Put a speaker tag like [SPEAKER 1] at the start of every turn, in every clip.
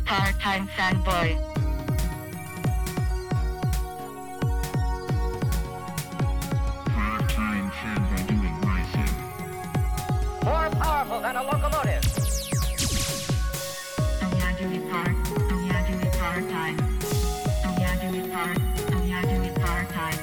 [SPEAKER 1] Part-time fanboy.
[SPEAKER 2] Part-time fanboy doing my thing.
[SPEAKER 3] More powerful than a locomotive.
[SPEAKER 1] Oh yeah, do it part. Oh yeah, do it part-time. Oh yeah, do it part. Oh yeah, do it part-time.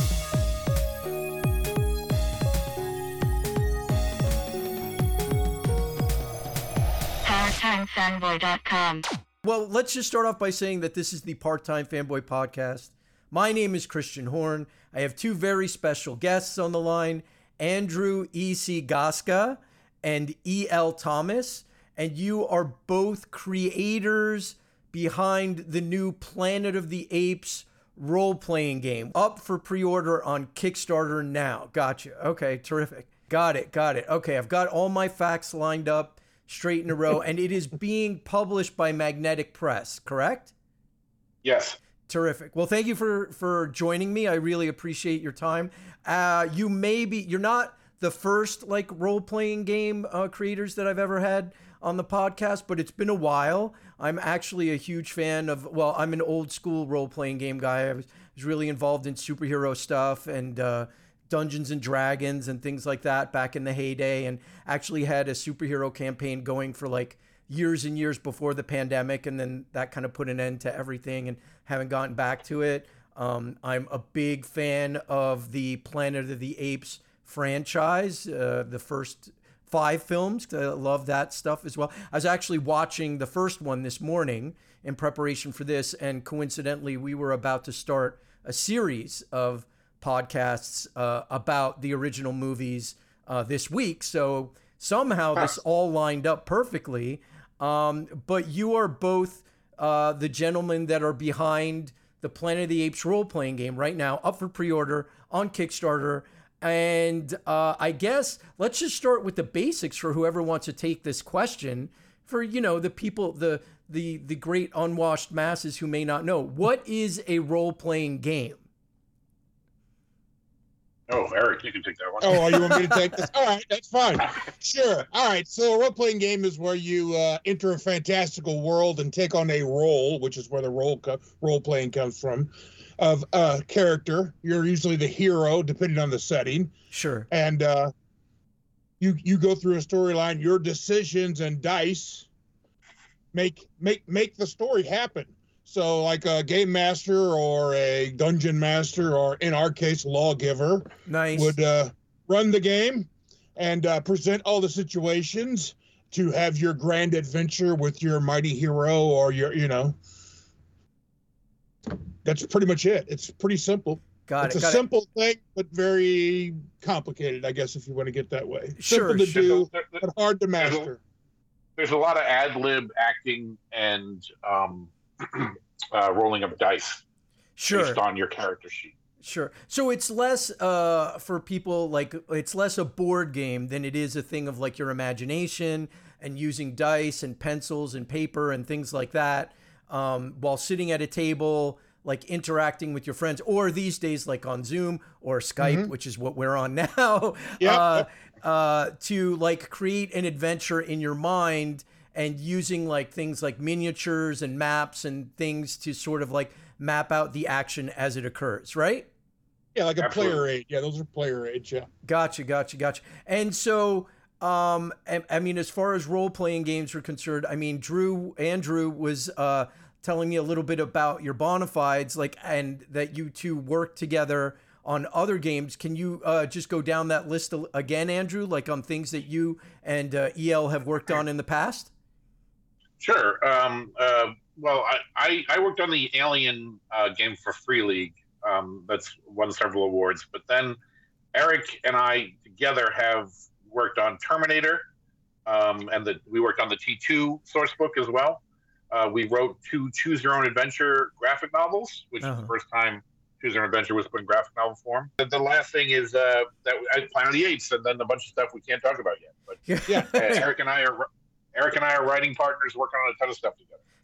[SPEAKER 1] PartTimeFanboy.com.
[SPEAKER 4] Well, let's just start off by saying that this is the Part-Time Fanboy Podcast. My name is Christian Horn. I have two very special guests on the line, Andrew E.C. Gaska and E.L. Thomas. And you are both creators behind the new Planet of the Apes role-playing game. Up for pre-order on Kickstarter now. Gotcha. Okay, terrific. Got it. Okay, I've got all my facts lined up straight in a row, and it is being published by Magnetic Press, correct?
[SPEAKER 5] Yes.
[SPEAKER 4] Terrific. Well, thank you for joining me. I really appreciate your time. You're not the first role-playing game creators that I've ever had on the podcast, but it's been a while. I'm actually a huge fan of, I'm an old school role-playing game guy. I was really involved in superhero stuff and Dungeons and Dragons and things like that back in the heyday, and actually had a superhero campaign going for years and years before the pandemic, and then that kind of put an end to everything and haven't gotten back to it. I'm a big fan of the Planet of the Apes franchise, the first 5 films. I love that stuff as well. I was actually watching the first one this morning in preparation for this, and coincidentally, we were about to start a series of podcasts about the original movies this week. So somehow this all lined up perfectly. But you are both the gentlemen that are behind the Planet of the Apes role-playing game right now, up for pre-order on Kickstarter. And I guess let's just start with the basics for whoever wants to take this question for, the people, the great unwashed masses who may not know. What is a role-playing game?
[SPEAKER 5] Oh, Eric, you can take that one.
[SPEAKER 6] Oh, you want me to take this? All right, that's fine. Sure. All right. So a role-playing game is where you enter a fantastical world and take on a role, which is where the role-playing comes from, of a character. You're usually the hero, depending on the setting.
[SPEAKER 4] Sure.
[SPEAKER 6] And you go through a storyline. Your decisions and dice make the story happen. So like a game master or a dungeon master, or in our case, lawgiver,
[SPEAKER 4] nice,
[SPEAKER 6] would run the game and present all the situations to have your grand adventure with your mighty hero, or that's pretty much it. It's pretty simple. It's a simple thing, but very complicated, I guess, if you want to get that way.
[SPEAKER 4] Sure,
[SPEAKER 6] simple to do, but hard to master.
[SPEAKER 5] There's a lot of ad-lib acting and rolling of dice based on your character sheet.
[SPEAKER 4] Sure. So it's less for people, it's less a board game than it is a thing of your imagination and using dice and pencils and paper and things like that while sitting at a table, interacting with your friends, or these days on Zoom or Skype, which is what we're on now, to create an adventure in your mind, and using things like miniatures and maps and things to sort of map out the action as it occurs, right?
[SPEAKER 6] Yeah, like a
[SPEAKER 5] Absolutely.
[SPEAKER 6] player aid. Yeah, those are player aids, yeah.
[SPEAKER 4] Gotcha. And so, as far as role-playing games are concerned, Andrew was telling me a little bit about your Bonafides, and that you two work together on other games. Can you just go down that list again, Andrew, on things that you and EL have worked on in the past?
[SPEAKER 5] Sure. Well, I worked on the Alien game for Free League. That's won several awards. But then Eric and I together have worked on Terminator, and we worked on the T2 source book as well. We wrote 2 Choose Your Own Adventure graphic novels, which is the first time Choose Your Own Adventure was put in graphic novel form. The last thing is that Planet of the Apes, and then a bunch of stuff we can't talk about yet. But Eric and I are writing partners, working on a ton of stuff together.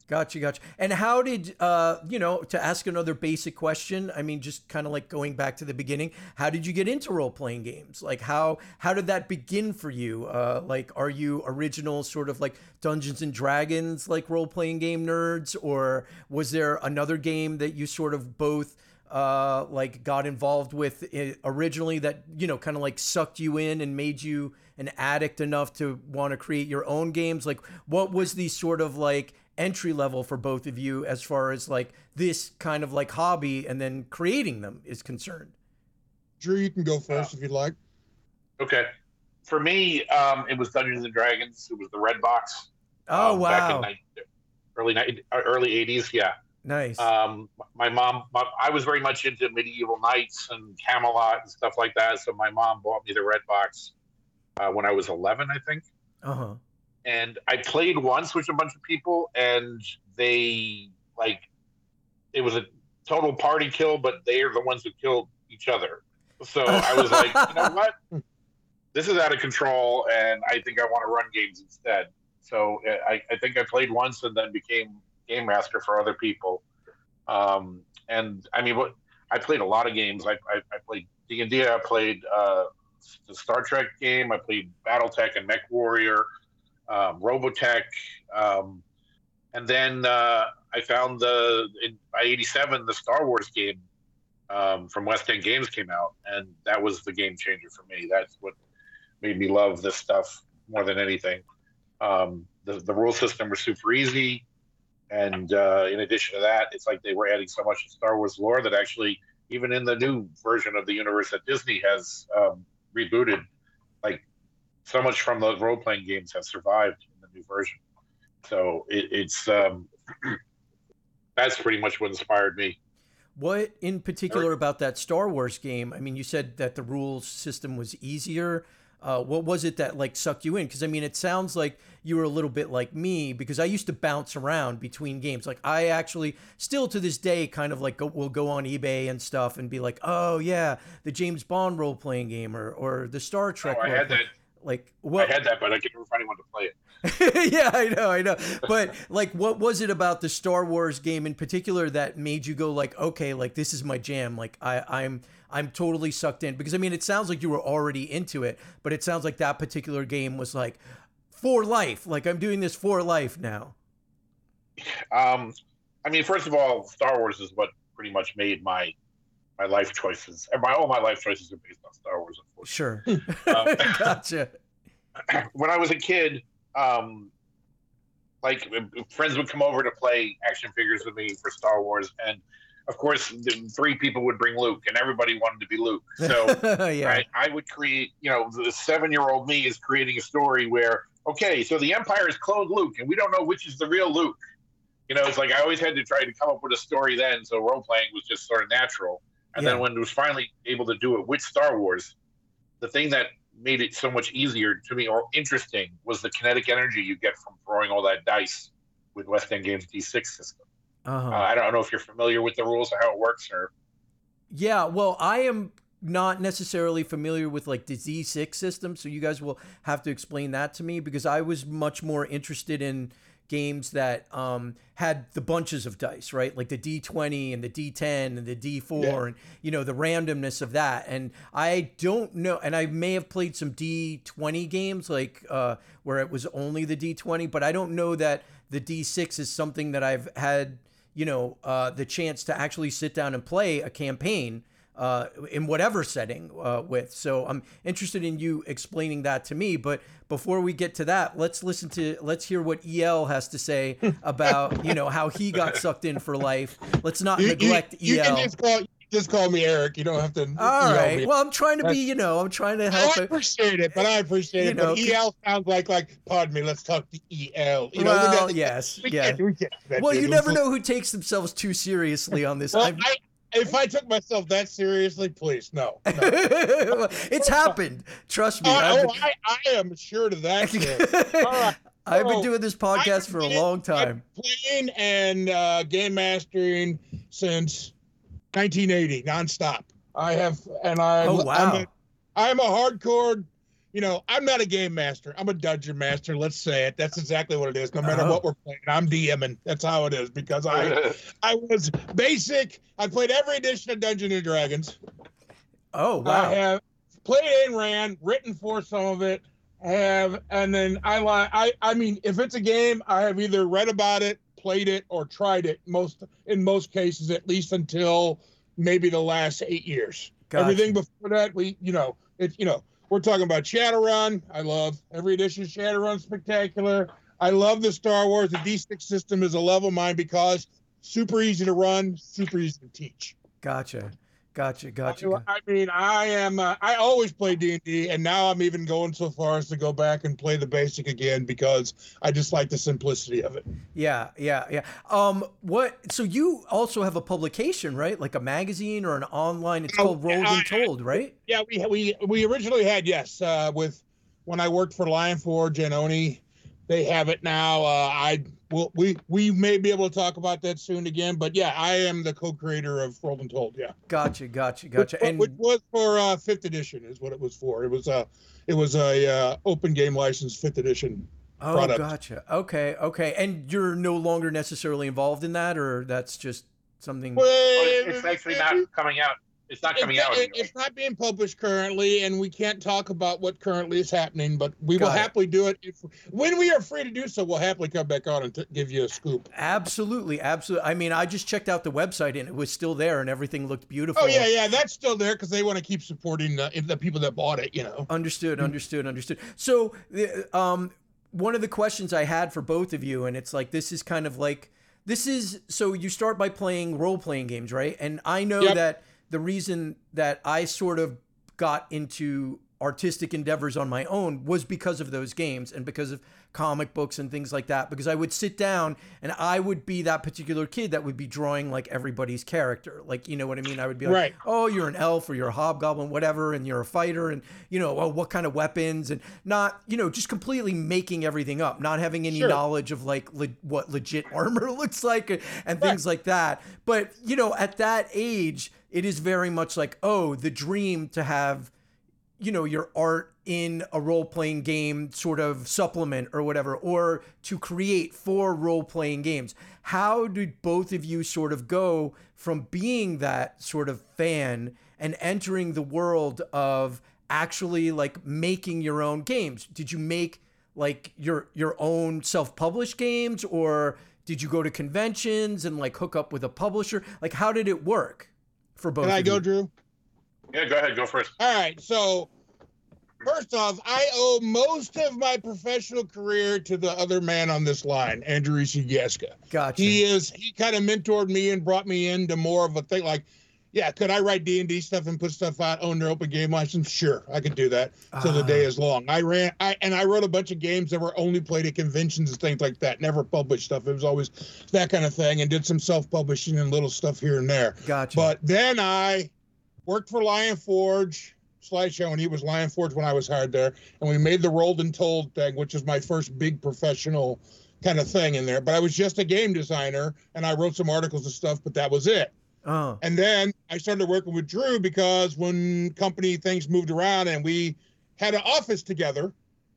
[SPEAKER 4] Gotcha. And how did, to ask another basic question, I mean, just kind of like going back to the beginning, how did you get into role-playing games? Like, how did that begin for you? Like, are you original sort of like Dungeons and Dragons, like role-playing game nerds? Or was there another game that you sort of both, like got involved with originally that, kind of like sucked you in and made you an addict enough to want to create your own games? Like, what was the sort of like entry level for both of you as far as like this kind of like hobby and then creating them is concerned?
[SPEAKER 6] Drew, you can go first if you'd like.
[SPEAKER 5] Okay. For me, it was Dungeons and Dragons. It was the Red Box.
[SPEAKER 4] Oh,
[SPEAKER 5] wow.
[SPEAKER 4] wow.
[SPEAKER 5] Back in early 80s. Yeah.
[SPEAKER 4] Nice.
[SPEAKER 5] My mom, I was very much into medieval knights and Camelot and stuff like that. So my mom bought me the Red Box when I was 11, I think.
[SPEAKER 4] Uh-huh.
[SPEAKER 5] And I played once with a bunch of people, and they it was a total party kill, but they are the ones who killed each other. So I was like, you know what? This is out of control, and I think I want to run games instead. So I think I played once and then became game master for other people. And I mean, I played a lot of games. I played D&D. I played the Star Trek game. I played BattleTech and Mech Warrior. Robotech, and then I found by '87 the Star Wars game from West End Games came out, and that was the game changer for me. That's what made me love this stuff more than anything. The rule system was super easy, and in addition to that, it's like they were adding so much Star Wars lore that actually, even in the new version of the universe that Disney has rebooted, like, so much from those role-playing games have survived in the new version. So it's that's pretty much what inspired me.
[SPEAKER 4] What in particular about that Star Wars game? I mean, you said that the rules system was easier. What was it that like sucked you in? Because I mean, it sounds like you were a little bit like me, because I used to bounce around between games. Like I actually still to this day kind of like will go on eBay and stuff and be like, oh yeah, the James Bond role-playing game or the Star Trek.
[SPEAKER 5] I had that.
[SPEAKER 4] Like what?
[SPEAKER 5] I had that, but I could never find anyone to play it.
[SPEAKER 4] Yeah, I know. But like, what was it about the Star Wars game in particular that made you go like, okay, like this is my jam. Like I'm totally sucked in? Because I mean, it sounds like you were already into it, but it sounds like that particular game was like for life. Like I'm doing this for life now.
[SPEAKER 5] I mean, first of all, Star Wars is what pretty much made my life choices. And all my life choices are based on Star Wars, unfortunately.
[SPEAKER 4] Sure. Gotcha.
[SPEAKER 5] When I was a kid, like friends would come over to play action figures with me for Star Wars, and of course, the 3 people would bring Luke, and everybody wanted to be Luke. So
[SPEAKER 4] yeah.
[SPEAKER 5] I would create, the 7-year-old me is creating a story where, okay, so the Empire has cloned Luke, and we don't know which is the real Luke. It's like I always had to try to come up with a story then, so role-playing was just sort of natural. And then when it was finally able to do it with Star Wars, the thing that made it so much easier to me or interesting was the kinetic energy you get from throwing all that dice with West End Games D6 system.
[SPEAKER 4] Uh-huh.
[SPEAKER 5] I don't know if you're familiar with the rules or how it works, or.
[SPEAKER 4] Yeah, well, I am not necessarily familiar with like the D6 system, so you guys will have to explain that to me, because I was much more interested in games that had the bunches of dice, right? Like the D20 and the D10 and the D4 and, the randomness of that. And I don't know, and I may have played some D20 games like where it was only the D20, but I don't know that the D6 is something that I've had, the chance to actually sit down and play a campaign in whatever setting with. So I'm interested in you explaining that to me. But before we get to that, let's hear what EL has to say about, how he got sucked in for life. Let's not neglect EL.
[SPEAKER 6] You can just call me Eric. You don't have to.
[SPEAKER 4] All right. Well, I'm trying to be, I'm trying to help.
[SPEAKER 6] I appreciate it, but But EL sounds like, pardon me, let's talk to EL.
[SPEAKER 4] Yes.
[SPEAKER 6] We can't
[SPEAKER 4] well, you never know who takes themselves too seriously on this.
[SPEAKER 6] Well, if I took myself that seriously, please, no.
[SPEAKER 4] It's happened. Trust me.
[SPEAKER 6] I am sure to that. All right.
[SPEAKER 4] I've been doing this podcast for a long time.
[SPEAKER 6] I've been playing and game mastering since 1980, nonstop. I have, and
[SPEAKER 4] Oh, wow.
[SPEAKER 6] I'm a hardcore, I'm not a game master. I'm a dungeon master. Let's say it. That's exactly what it is. No matter what we're playing, I'm DMing. That's how it is because I was basic. I played every edition of Dungeons and Dragons.
[SPEAKER 4] Oh, wow.
[SPEAKER 6] I have played Ayn Rand, written for some of it. And then I mean, if it's a game, I have either read about it, played it, or tried it. In most cases, at least until maybe the last 8 years.
[SPEAKER 4] Gotcha.
[SPEAKER 6] Everything before that, we're talking about Shadowrun. I love every edition of Shadowrun. Spectacular. I love the Star Wars. The D6 system is a love of mine because super easy to run, super easy to teach.
[SPEAKER 4] Gotcha. I
[SPEAKER 6] mean, I always play D&D, and now I'm even going so far as to go back and play the basic again because I just like the simplicity of it.
[SPEAKER 4] Yeah. So you also have a publication, right? Like a magazine or an online, it's called Rolled and Told, right?
[SPEAKER 6] Yeah, we originally had, yes, with when I worked for Lionforge and Oni, they have it now. We may be able to talk about that soon again, but yeah, I am the co-creator of Rolled and Told. Yeah.
[SPEAKER 4] Gotcha.
[SPEAKER 6] Which was for 5th edition is what it was for. It was a open game license 5th edition product.
[SPEAKER 4] Gotcha. Okay. And you're no longer necessarily involved in that, or that's just something?
[SPEAKER 6] Well,
[SPEAKER 5] it's actually not coming out. It's not coming out anymore.
[SPEAKER 6] It's not being published currently, and we can't talk about what currently is happening, but we will happily do it. When we are free to do so, we'll happily come back on and give you a scoop.
[SPEAKER 4] Absolutely. I mean, I just checked out the website, and it was still there, and everything looked beautiful.
[SPEAKER 6] Oh, yeah, that's still there because they want to keep supporting the people that bought it,
[SPEAKER 4] Understood. So one of the questions I had for both of you, and it's like, so you start by playing role-playing games, right? And I know that the reason that I sort of got into artistic endeavors on my own was because of those games and because of comic books and things like that, because I would sit down and I would be that particular kid that would be drawing like everybody's character. Like, you know what I mean? I would be like,
[SPEAKER 6] right.
[SPEAKER 4] Oh, you're an elf or you're a hobgoblin, whatever. And you're a fighter and, what kind of weapons and not, just completely making everything up, not having any knowledge of like what legit armor looks like and things like that. But, at that age, it is very much like, the dream to have, your art in a role-playing game sort of supplement or whatever, or to create for role-playing games. How did both of you sort of go from being that sort of fan and entering the world of actually like making your own games? Did you make like your own self-published games, or did you go to conventions and like hook up with a publisher? Like, how did it work for both of you?
[SPEAKER 6] Can I go, Drew?
[SPEAKER 5] Yeah, go ahead. Go first.
[SPEAKER 6] All right. So first off, I owe most of my professional career to the other man on this line, Andrew Ishigeska.
[SPEAKER 4] Gotcha.
[SPEAKER 6] He kind of mentored me and brought me into more of a thing like, yeah, could I write D&D stuff and put stuff out on their open game license? Sure, I could do that till the day is long. I wrote a bunch of games that were only played at conventions and things like that, never published stuff. It was always that kind of thing, and did some self-publishing and little stuff here and there.
[SPEAKER 4] Gotcha.
[SPEAKER 6] But then I worked for Lionforge Slideshow, and he was Lionforge when I was hired there, and we made the Rolled and Told thing, which is my first big professional kind of thing in there. But I was just a game designer, and I wrote some articles and stuff, but that was it. And then I started working with Drew because when company things moved around and we had an office together,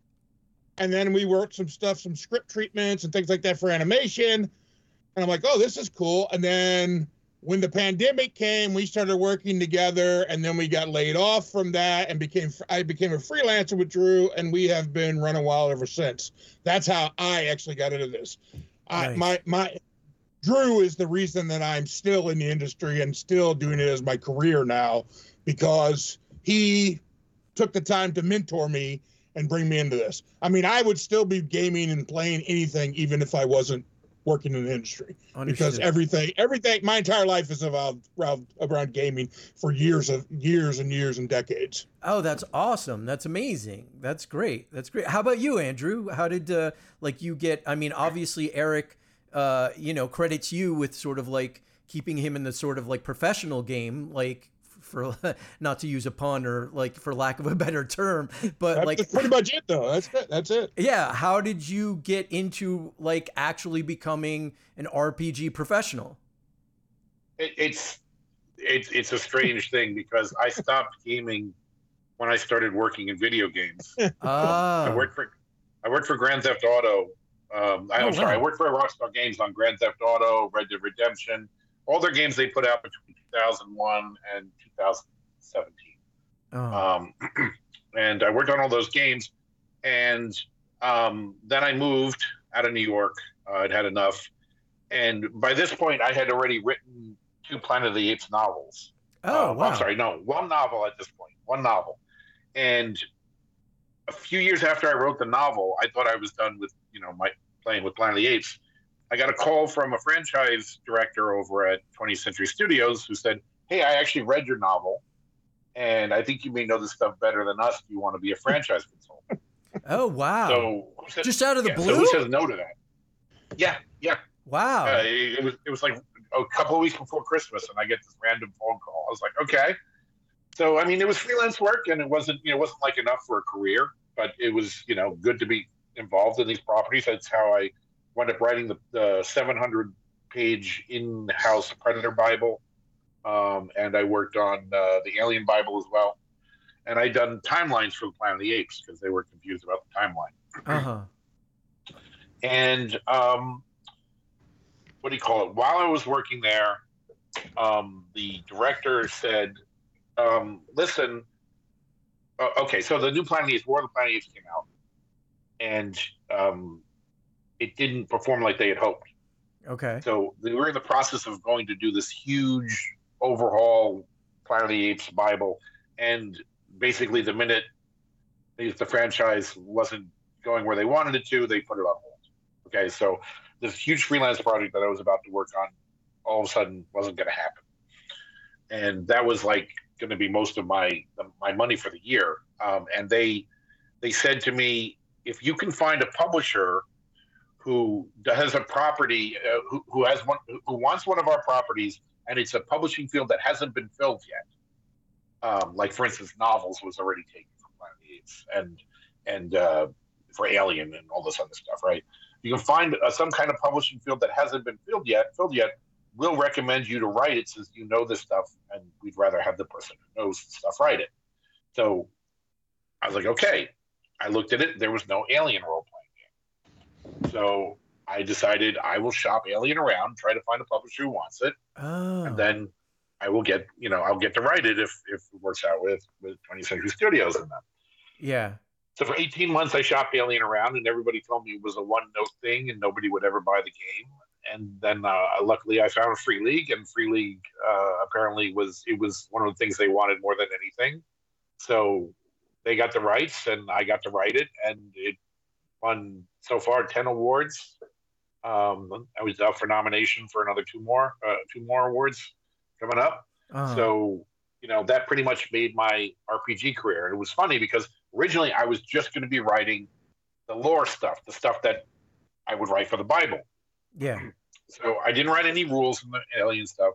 [SPEAKER 6] and then we worked some script treatments and things like that for animation. And I'm like, oh, this is cool. And then when the pandemic came, we started working together, and then we got laid off from that and I became a freelancer with Drew, and we have been running wild ever since. That's how I actually got into this.
[SPEAKER 4] Nice.
[SPEAKER 6] Drew is the reason that I'm still in the industry and still doing it as my career now, because he took the time to mentor me and bring me into this. I mean, I would still be gaming and playing anything even if I wasn't working in the industry.
[SPEAKER 4] Understood.
[SPEAKER 6] Because everything, my entire life has evolved around gaming for years and decades.
[SPEAKER 4] Oh, that's awesome. That's amazing. That's great. How about you, Andrew? How did you get, I mean, obviously Eric credits you with sort of like keeping him in the sort of like professional game, like for not to use a pun or like for lack of a better term, but
[SPEAKER 6] that's pretty much it though. That's it.
[SPEAKER 4] Yeah. How did you get into like actually becoming an RPG professional?
[SPEAKER 5] It's a strange thing because I stopped gaming when I started working in video games. I
[SPEAKER 4] Oh.
[SPEAKER 5] worked for Grand Theft Auto. I'm sorry, I worked for Rockstar Games on Grand Theft Auto, Red Dead Redemption, all their games they put out between 2001 and 2017.
[SPEAKER 4] Oh.
[SPEAKER 5] And I worked on all those games, and then I moved out of New York. I'd had enough, and by this point, I had already written 2 Planet of the Apes novels.
[SPEAKER 4] Oh, wow.
[SPEAKER 5] I'm sorry, no, 1 novel at this point, 1 novel. And a few years after I wrote the novel, I thought I was done with, my playing with Planet of the Apes. I got a call from a franchise director over at 20th Century Studios who said, "Hey, I actually read your novel, and I think you may know this stuff better than us. Do you want to be a franchise consultant?"
[SPEAKER 4] Oh, wow.
[SPEAKER 5] So who says-
[SPEAKER 4] Just out of the
[SPEAKER 5] yeah,
[SPEAKER 4] blue?
[SPEAKER 5] So who says no to that? Yeah.
[SPEAKER 4] Wow.
[SPEAKER 5] It was like a couple of weeks before Christmas, and I get this random phone call. I was like, okay. So I mean, it was freelance work, and it wasn't like enough for a career, but it was good to be involved in these properties. That's how I wound up writing the 700-page in-house Predator Bible, and I worked on the Alien Bible as well. And I'd done timelines for the Planet of the Apes because they were confused about the timeline.
[SPEAKER 4] Uh-huh.
[SPEAKER 5] And what do you call it? While I was working there, the director said, listen, okay, so the new Planet of the Apes, War of the Planet of the Apes came out, and it didn't perform like they had hoped.
[SPEAKER 4] Okay.
[SPEAKER 5] So they were in the process of going to do this huge overhaul Planet of the Apes Bible, and basically the minute the franchise wasn't going where they wanted it to, they put it on hold. Okay, so this huge freelance project that I was about to work on all of a sudden wasn't going to happen, and that was like going to be most of my money for the year. And they said to me, if you can find a publisher who has a property, who wants one of our properties, and it's a publishing field that hasn't been filled yet, like for instance, novels was already taken from Planet of the Apes, and for Alien and all this other stuff, right? You can find some kind of publishing field that hasn't been filled yet. We'll recommend you to write it since you know this stuff, and we'd rather have the person who knows the stuff write it. So I was like, okay. I looked at it. There was no Alien role-playing game. So I decided I will shop Alien around, try to find a publisher who wants it,
[SPEAKER 4] Oh.
[SPEAKER 5] and then I will get, I'll get to write it if it works out with 20th Century Studios and them.
[SPEAKER 4] Yeah.
[SPEAKER 5] So for 18 months, I shopped Alien around, and everybody told me it was a one-note thing, and nobody would ever buy the game. And then, luckily, I found Free League, and Free League apparently was one of the things they wanted more than anything. So they got the rights, and I got to write it, and it won so far 10 awards. I was up for nomination for another two more awards coming up.
[SPEAKER 4] Uh-huh.
[SPEAKER 5] So that pretty much made my RPG career. And it was funny because originally I was just going to be writing the lore stuff, the stuff that I would write for the Bible.
[SPEAKER 4] Yeah.
[SPEAKER 5] So I didn't write any rules in the Alien stuff,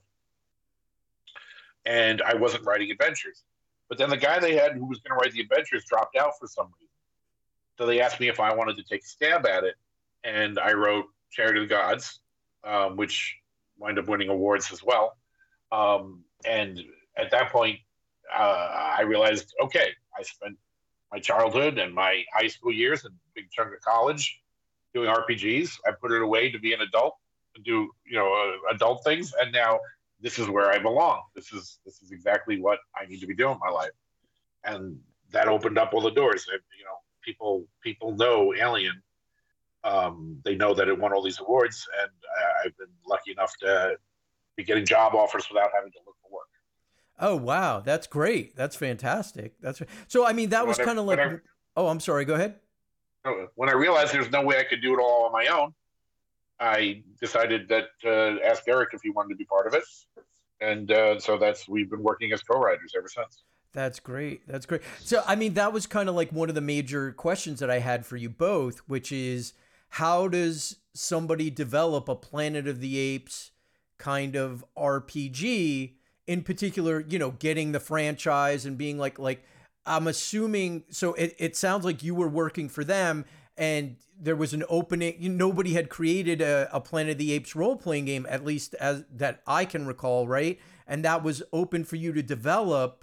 [SPEAKER 5] and I wasn't writing adventures. But then the guy they had who was going to write the adventures dropped out for some reason. So they asked me if I wanted to take a stab at it, and I wrote Chariots of the Gods, which wound up winning awards as well. And at that point, I realized, okay, I spent my childhood and my high school years and a big chunk of college doing RPGs. I put it away to be an adult and do adult things, and now this is where I belong. This is exactly what I need to be doing in my life, and that opened up all the doors. And, people know Alien. They know that it won all these awards, and I've been lucky enough to be getting job offers without having to look for work.
[SPEAKER 4] Oh, wow. That's great. That's fantastic. So, I mean, that was kind of like, oh, I'm sorry. Go ahead.
[SPEAKER 5] When I realized there's no way I could do it all on my own, I decided that ask Eric if he wanted to be part of it. And so we've been working as co-writers ever since.
[SPEAKER 4] That's great. That's great. So, I mean, that was kind of like one of the major questions that I had for you both, which is how does somebody develop a Planet of the Apes kind of RPG, in particular, getting the franchise and being like I'm assuming, so it sounds like you were working for them and there was an opening, nobody had created a Planet of the Apes role-playing game, at least as that I can recall, right? And that was open for you to develop.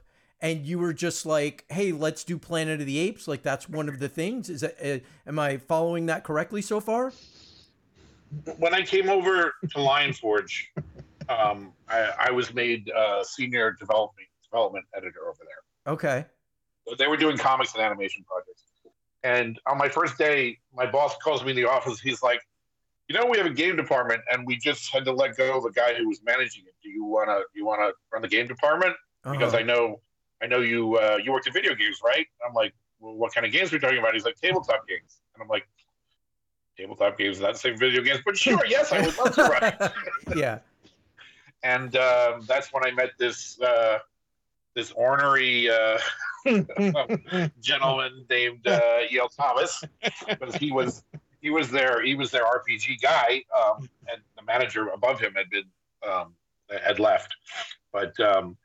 [SPEAKER 4] and you were just like, hey, let's do Planet of the Apes. Like that's one of the things. Is that am I following that correctly so far?
[SPEAKER 5] When I came over to Lionforge, I was made senior development editor over there.
[SPEAKER 4] Okay.
[SPEAKER 5] They were doing comics and animation projects. And on my first day, my boss calls me in the office. He's like, you know, we have a game department, and we just had to let go of the guy who was managing it. Do you wanna run the game department? Because I know you worked in video games, right? I'm like, well, what kind of games are we talking about? He's like, tabletop games. And I'm like, tabletop games, not the same video games, but sure, yes, I would love to run it.
[SPEAKER 4] Yeah.
[SPEAKER 5] And that's when I met this ornery gentleman named E.L. Thomas, because he was their RPG guy, and the manager above him had left. But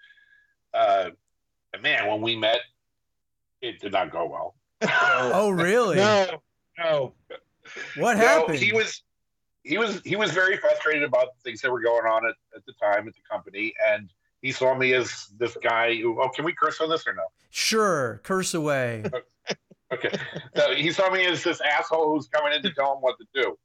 [SPEAKER 5] man, when we met, it did not go well.
[SPEAKER 4] Oh, really?
[SPEAKER 6] No.
[SPEAKER 4] What happened?
[SPEAKER 5] He was very frustrated about things that were going on at the time at the company, and he saw me as this guy who, can we curse on this or no?
[SPEAKER 4] Sure, curse away.
[SPEAKER 5] Okay. So he saw me as this asshole who's coming in to tell him what to do.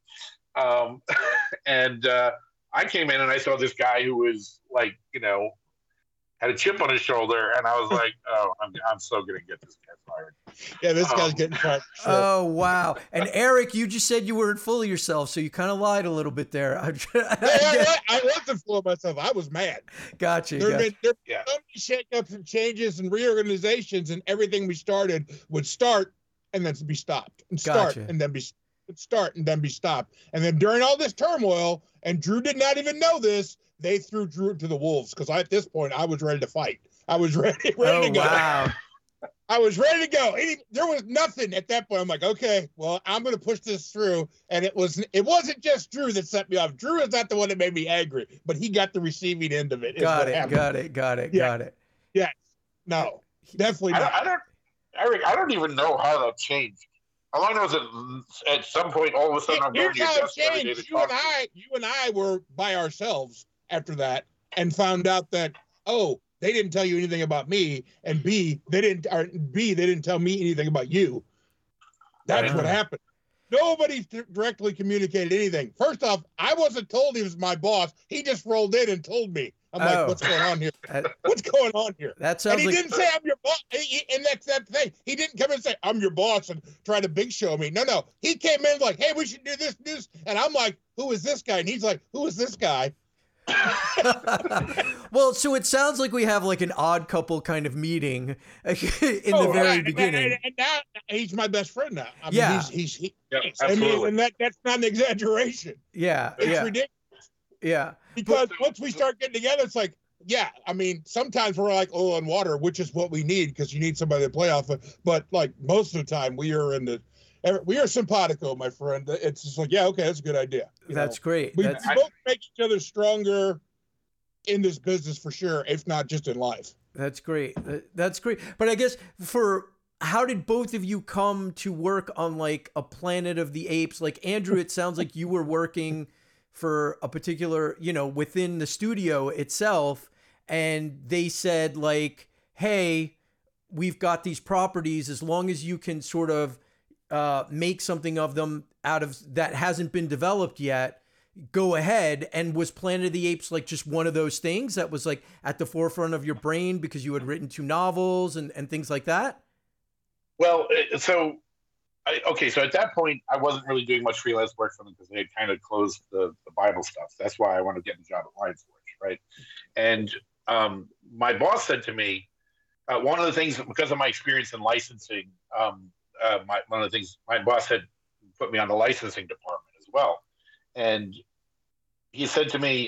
[SPEAKER 5] And I came in and I saw this guy who was like, had a chip on his shoulder, and I was like, oh, I'm so going to get this guy fired.
[SPEAKER 6] Yeah, this guy's getting fired. Sure.
[SPEAKER 4] Oh, wow. And Eric, you just said you weren't full of yourself, so you kind of lied a little bit there.
[SPEAKER 6] I wasn't full of myself. I was mad.
[SPEAKER 4] Gotcha.
[SPEAKER 6] There have been so many shakeups and changes and reorganizations, and everything we started would start and then be stopped, and start and then be stopped. And then during all this turmoil, and Drew did not even know this, they threw Drew to the wolves, because at this point I was ready to fight. I was ready to go.
[SPEAKER 4] Wow.
[SPEAKER 6] I was ready to go. There was nothing at that point. I'm like, okay, well, I'm going to push this through. And it wasn't just Drew that set me off. Drew is not the one that made me angry, but he got the receiving end of it.
[SPEAKER 4] Got it.
[SPEAKER 6] Yeah. No, definitely not.
[SPEAKER 5] Eric, I don't even know how that changed. All I know is that at some point, all of a sudden, I'm going to your desk every day to talk to you.
[SPEAKER 6] You and I were by ourselves after that and found out that, they didn't tell you anything about me, and B, they didn't tell me anything about you. That's what happened. Nobody directly communicated anything. First off, I wasn't told he was my boss. He just rolled in and told me. I'm like, what's going on here? What's going on here?
[SPEAKER 4] That sounds
[SPEAKER 6] and he didn't say I'm your boss. And that's that thing. He didn't come and say I'm your boss and try to big show me. No. He came in like, hey, we should do this. And I'm like, who is this guy? And he's like, who is this guy?
[SPEAKER 4] Well, so it sounds like we have like an odd couple kind of meeting in the very beginning.
[SPEAKER 6] And now he's my best friend now. I mean,
[SPEAKER 4] yeah.
[SPEAKER 5] Absolutely.
[SPEAKER 6] And that's not an exaggeration.
[SPEAKER 4] Yeah.
[SPEAKER 6] It's ridiculous.
[SPEAKER 4] Yeah.
[SPEAKER 6] Because once we start getting together, it's like, sometimes we're like oil and water, which is what we need, because you need somebody to play off of. But like most of the time, we are simpatico, my friend. It's just like, that's a good idea.
[SPEAKER 4] That's great.
[SPEAKER 6] We both make each other stronger in this business for sure, if not just in life.
[SPEAKER 4] That's great. That's great. But I guess how did both of you come to work on like a Planet of the Apes? Like Andrew, it sounds like you were working for a particular, within the studio itself, and they said like, hey, we've got these properties, as long as you can sort of make something of them out of that hasn't been developed yet, go ahead. And was Planet of the Apes like just one of those things that was like at the forefront of your brain because you had written 2 novels and things like that?
[SPEAKER 5] Well, so at that point, I wasn't really doing much freelance work for them because they had kind of closed the Bible stuff. That's why I wanted to get a job at Lionforge, right? And my boss said to me, one of the things, because of my experience in licensing, one of the things my boss had put me on the licensing department as well. And he said to me,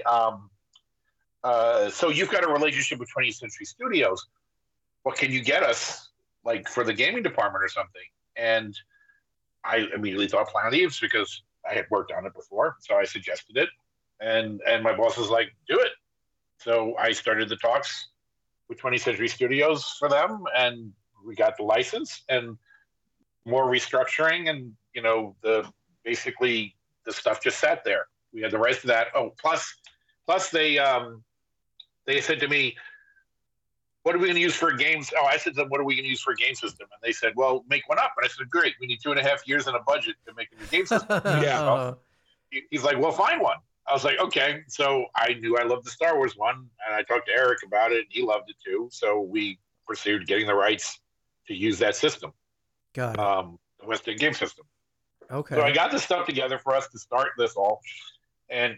[SPEAKER 5] so you've got a relationship with 20th Century Studios. What can you get us, like, for the gaming department or something? And I immediately thought Planet of the Apes, because I had worked on it before. So I suggested it. And my boss was like, do it. So I started the talks with 20th Century Studios for them, and we got the license and more restructuring, and basically the stuff just sat there. We had the rights to that. Oh, plus they said to me, what are we going to use for games? Oh, I said to them, what are we going to use for a game system? And they said, well, make one up. And I said, great. We need 2.5 years and a budget to make a new game system.
[SPEAKER 6] Yeah.
[SPEAKER 5] He's like, well, find one. I was like, okay. So I knew I loved the Star Wars one, and I talked to Eric about it, and he loved it too. So we pursued getting the rights to use that system,
[SPEAKER 4] Got it.
[SPEAKER 5] the West End game system.
[SPEAKER 4] Okay.
[SPEAKER 5] So I got this stuff together for us to start this all, and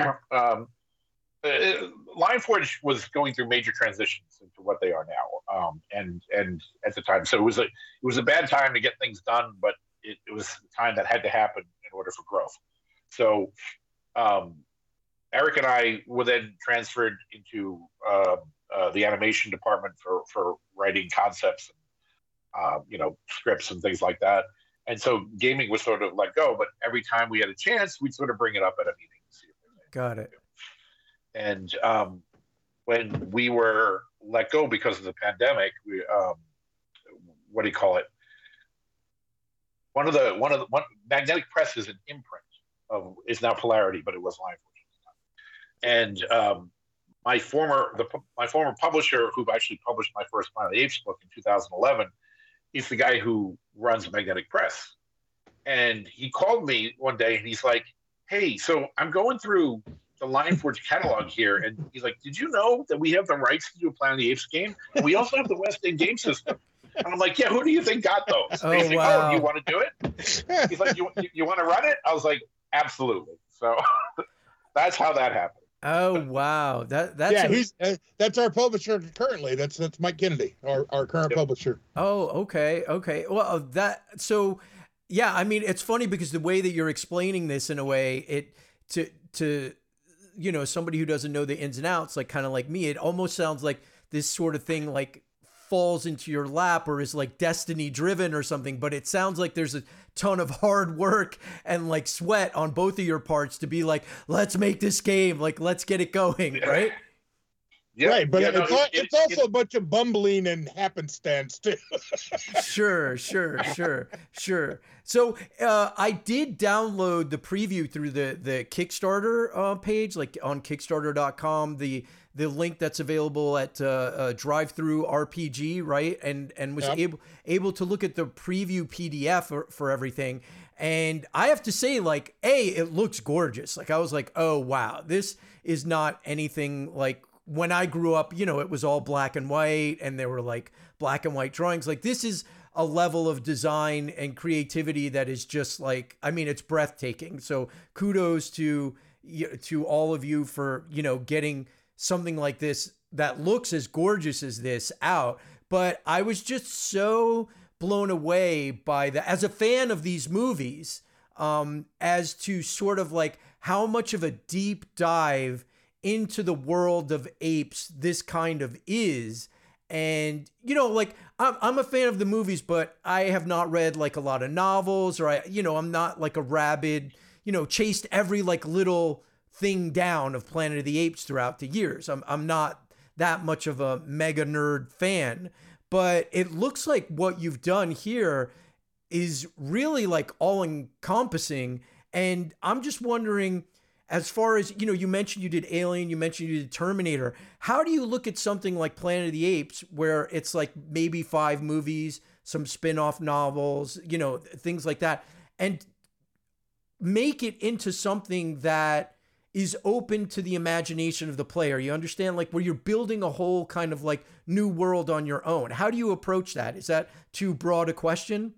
[SPEAKER 5] Lionforge was going through major transitions into what they are now, and at the time, so it was a bad time to get things done, but it was the time that had to happen in order for growth. So Eric and I were then transferred into the animation department for writing concepts and scripts and things like that. And so gaming was sort of let go, but every time we had a chance, we'd sort of bring it up at a meeting. And see if
[SPEAKER 4] Got it.
[SPEAKER 5] And when we were let go because of the pandemic, we what do you call it? One Magnetic Press is an imprint is now Polarity, but it was Lionforge. And my former publisher, who actually published my first Planet of the Apes book in 2011, he's the guy who runs Magnetic Press. And he called me one day and he's like, hey, so I'm going through the Lionforge catalog here. And he's like, did you know that we have the rights to do a Planet of the Apes game? And we also have the West End game system. And I'm like, yeah, who do you think got those?
[SPEAKER 4] Oh,
[SPEAKER 5] And he's like,
[SPEAKER 4] wow.
[SPEAKER 5] oh, you want to do it? He's like, you want to run it? I was like, absolutely. So that's how that happened.
[SPEAKER 4] Oh wow, that's
[SPEAKER 6] Yeah, he's that's our publisher currently. That's Mike Kennedy, our current publisher.
[SPEAKER 4] Oh, okay. Well, yeah, I mean, it's funny because the way that you're explaining this in a way, to somebody who doesn't know the ins and outs, like kind of like me, it almost sounds like this sort of thing like falls into your lap or is like destiny driven or something, but it sounds like there's a ton of hard work and like sweat on both of your parts to be like, let's make this game, like let's get it going, right?
[SPEAKER 5] Yeah,
[SPEAKER 6] Right, but
[SPEAKER 5] yeah, no,
[SPEAKER 6] it's also a bunch of bumbling and happenstance too.
[SPEAKER 4] Sure. So I did download the preview through the Kickstarter page, like on Kickstarter.com, the link that's available at Drive-Thru RPG, right? And was able to look at the preview PDF for everything. And I have to say, like, it looks gorgeous. Like I was like, oh wow, this is not anything like when I grew up, it was all black and white and there were like black and white drawings. Like this is a level of design and creativity that is just like, I mean, it's breathtaking. So kudos to all of you for, getting something like this that looks as gorgeous as this out. But I was just so blown away by as a fan of these movies, as to sort of like how much of a deep dive into the world of apes this kind of is. And like I'm a fan of the movies, but I have not read like a lot of novels, or I'm not like a rabid, chased every like little thing down of Planet of the Apes throughout the years. I'm not that much of a mega nerd fan, but it looks like what you've done here is really like all encompassing. And I'm just wondering, as far as, you mentioned you did Alien, you mentioned you did Terminator. How do you look at something like Planet of the Apes, where it's like maybe 5 movies, some spin-off novels, things like that, and make it into something that is open to the imagination of the player? You understand, like where you're building a whole kind of like new world on your own. How do you approach that? Is that too broad a question?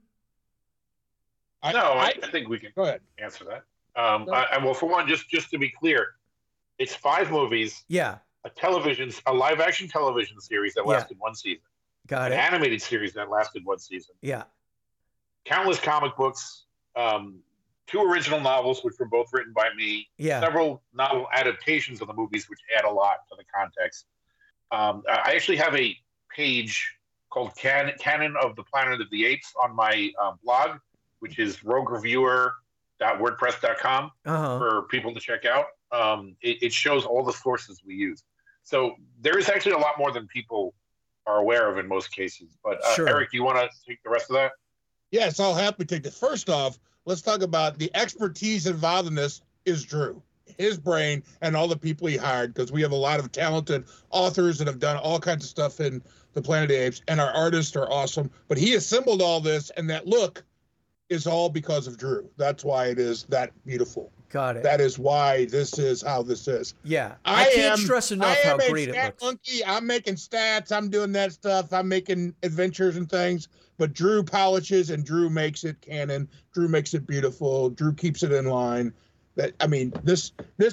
[SPEAKER 5] I think we can
[SPEAKER 6] Go ahead.
[SPEAKER 5] answer that. Well, for one, just to be clear, it's 5 movies,
[SPEAKER 4] Yeah,
[SPEAKER 5] a live action television series that lasted 1 season,
[SPEAKER 4] got
[SPEAKER 5] an
[SPEAKER 4] it.
[SPEAKER 5] animated series that lasted 1 season,
[SPEAKER 4] Yeah,
[SPEAKER 5] countless comic books, 2 original novels, which were both written by me,
[SPEAKER 4] yeah.
[SPEAKER 5] several novel adaptations of the movies, which add a lot to the context. I actually have a page called Canon of the Planet of the Apes on my blog, which is roguereviewer.wordpress.com for people to check out. It shows all the sources we use. So there is actually a lot more than people are aware of in most cases. But
[SPEAKER 4] Sure.
[SPEAKER 5] Eric, do you want to take the rest of that?
[SPEAKER 6] Yes, I'll happily take it. First off, let's talk about the expertise involved in this is Drew. his brain and all the people he hired, because we have a lot of talented authors that have done all kinds of stuff in the Planet of the Apes, and our artists are awesome. But he assembled all this, and that look is all because of Drew. That's why it is that beautiful.
[SPEAKER 4] Got it.
[SPEAKER 6] That is why this is how this is.
[SPEAKER 4] Yeah. I can't stress enough how great it looks.
[SPEAKER 6] Monkey. I'm making stats. I'm doing that stuff. I'm making adventures and things. But Drew polishes and Drew makes it canon. Drew makes it beautiful. Drew keeps it in line. That, I mean, this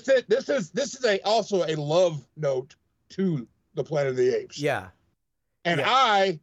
[SPEAKER 6] is also a love note to the Planet of the Apes.
[SPEAKER 4] Yeah.
[SPEAKER 6] And
[SPEAKER 4] yeah.
[SPEAKER 6] I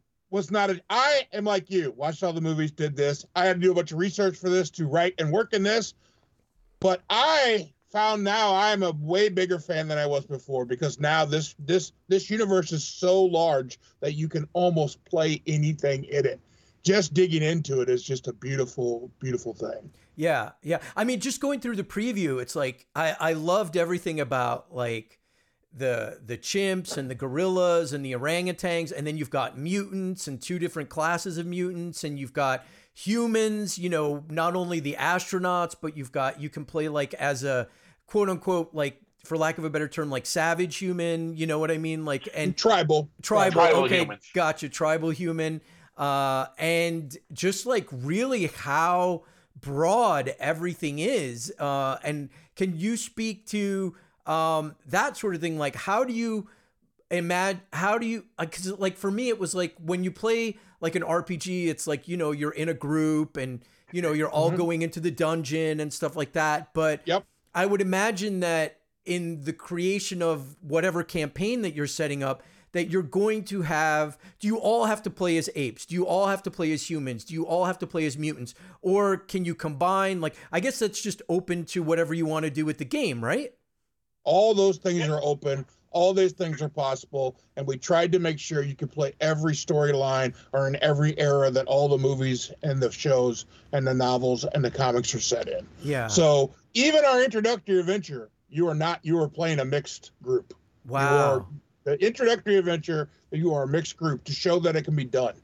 [SPEAKER 6] am like you. Watched all the movies, did this. I had to do a bunch of research for this to write and work in this. But I found now I'm a way bigger fan than I was before, because now this universe is so large that you can almost play anything in it. Just digging into it is just a beautiful, beautiful thing.
[SPEAKER 4] Yeah, yeah. I mean, just going through the preview, it's like I loved everything about like the chimps and the gorillas and the orangutans, and then you've got mutants and two different classes of mutants, and you've got humans, you know, not only the astronauts, but you can play like as a quote unquote, like, for lack of a better term, like savage human, you know what I mean? Like, and
[SPEAKER 6] tribal.
[SPEAKER 4] Okay.
[SPEAKER 5] Humans.
[SPEAKER 4] Gotcha. Tribal human. And just like really how broad everything is. And can you speak to, that sort of thing? Like, how do you imagine, cause like for me, it was like when you play like an RPG, it's like, you know, you're in a group and, you know, you're all going into the dungeon and stuff like that. But
[SPEAKER 6] yep.
[SPEAKER 4] I would imagine that in the creation of whatever campaign that you're setting up, that you're going to have, do you all have to play as apes? Do you all have to play as humans? Do you all have to play as mutants? Or can you combine? Like, I guess that's just open to whatever you want to do with the game, right?
[SPEAKER 6] All those things are open. All these things are possible. And we tried to make sure you could play every storyline or in every era that all the movies and the shows and the novels and the comics are set in.
[SPEAKER 4] Yeah.
[SPEAKER 6] So even our introductory adventure, you are playing a mixed group.
[SPEAKER 4] Wow.
[SPEAKER 6] The introductory adventure, you are a mixed group to show that it can be done.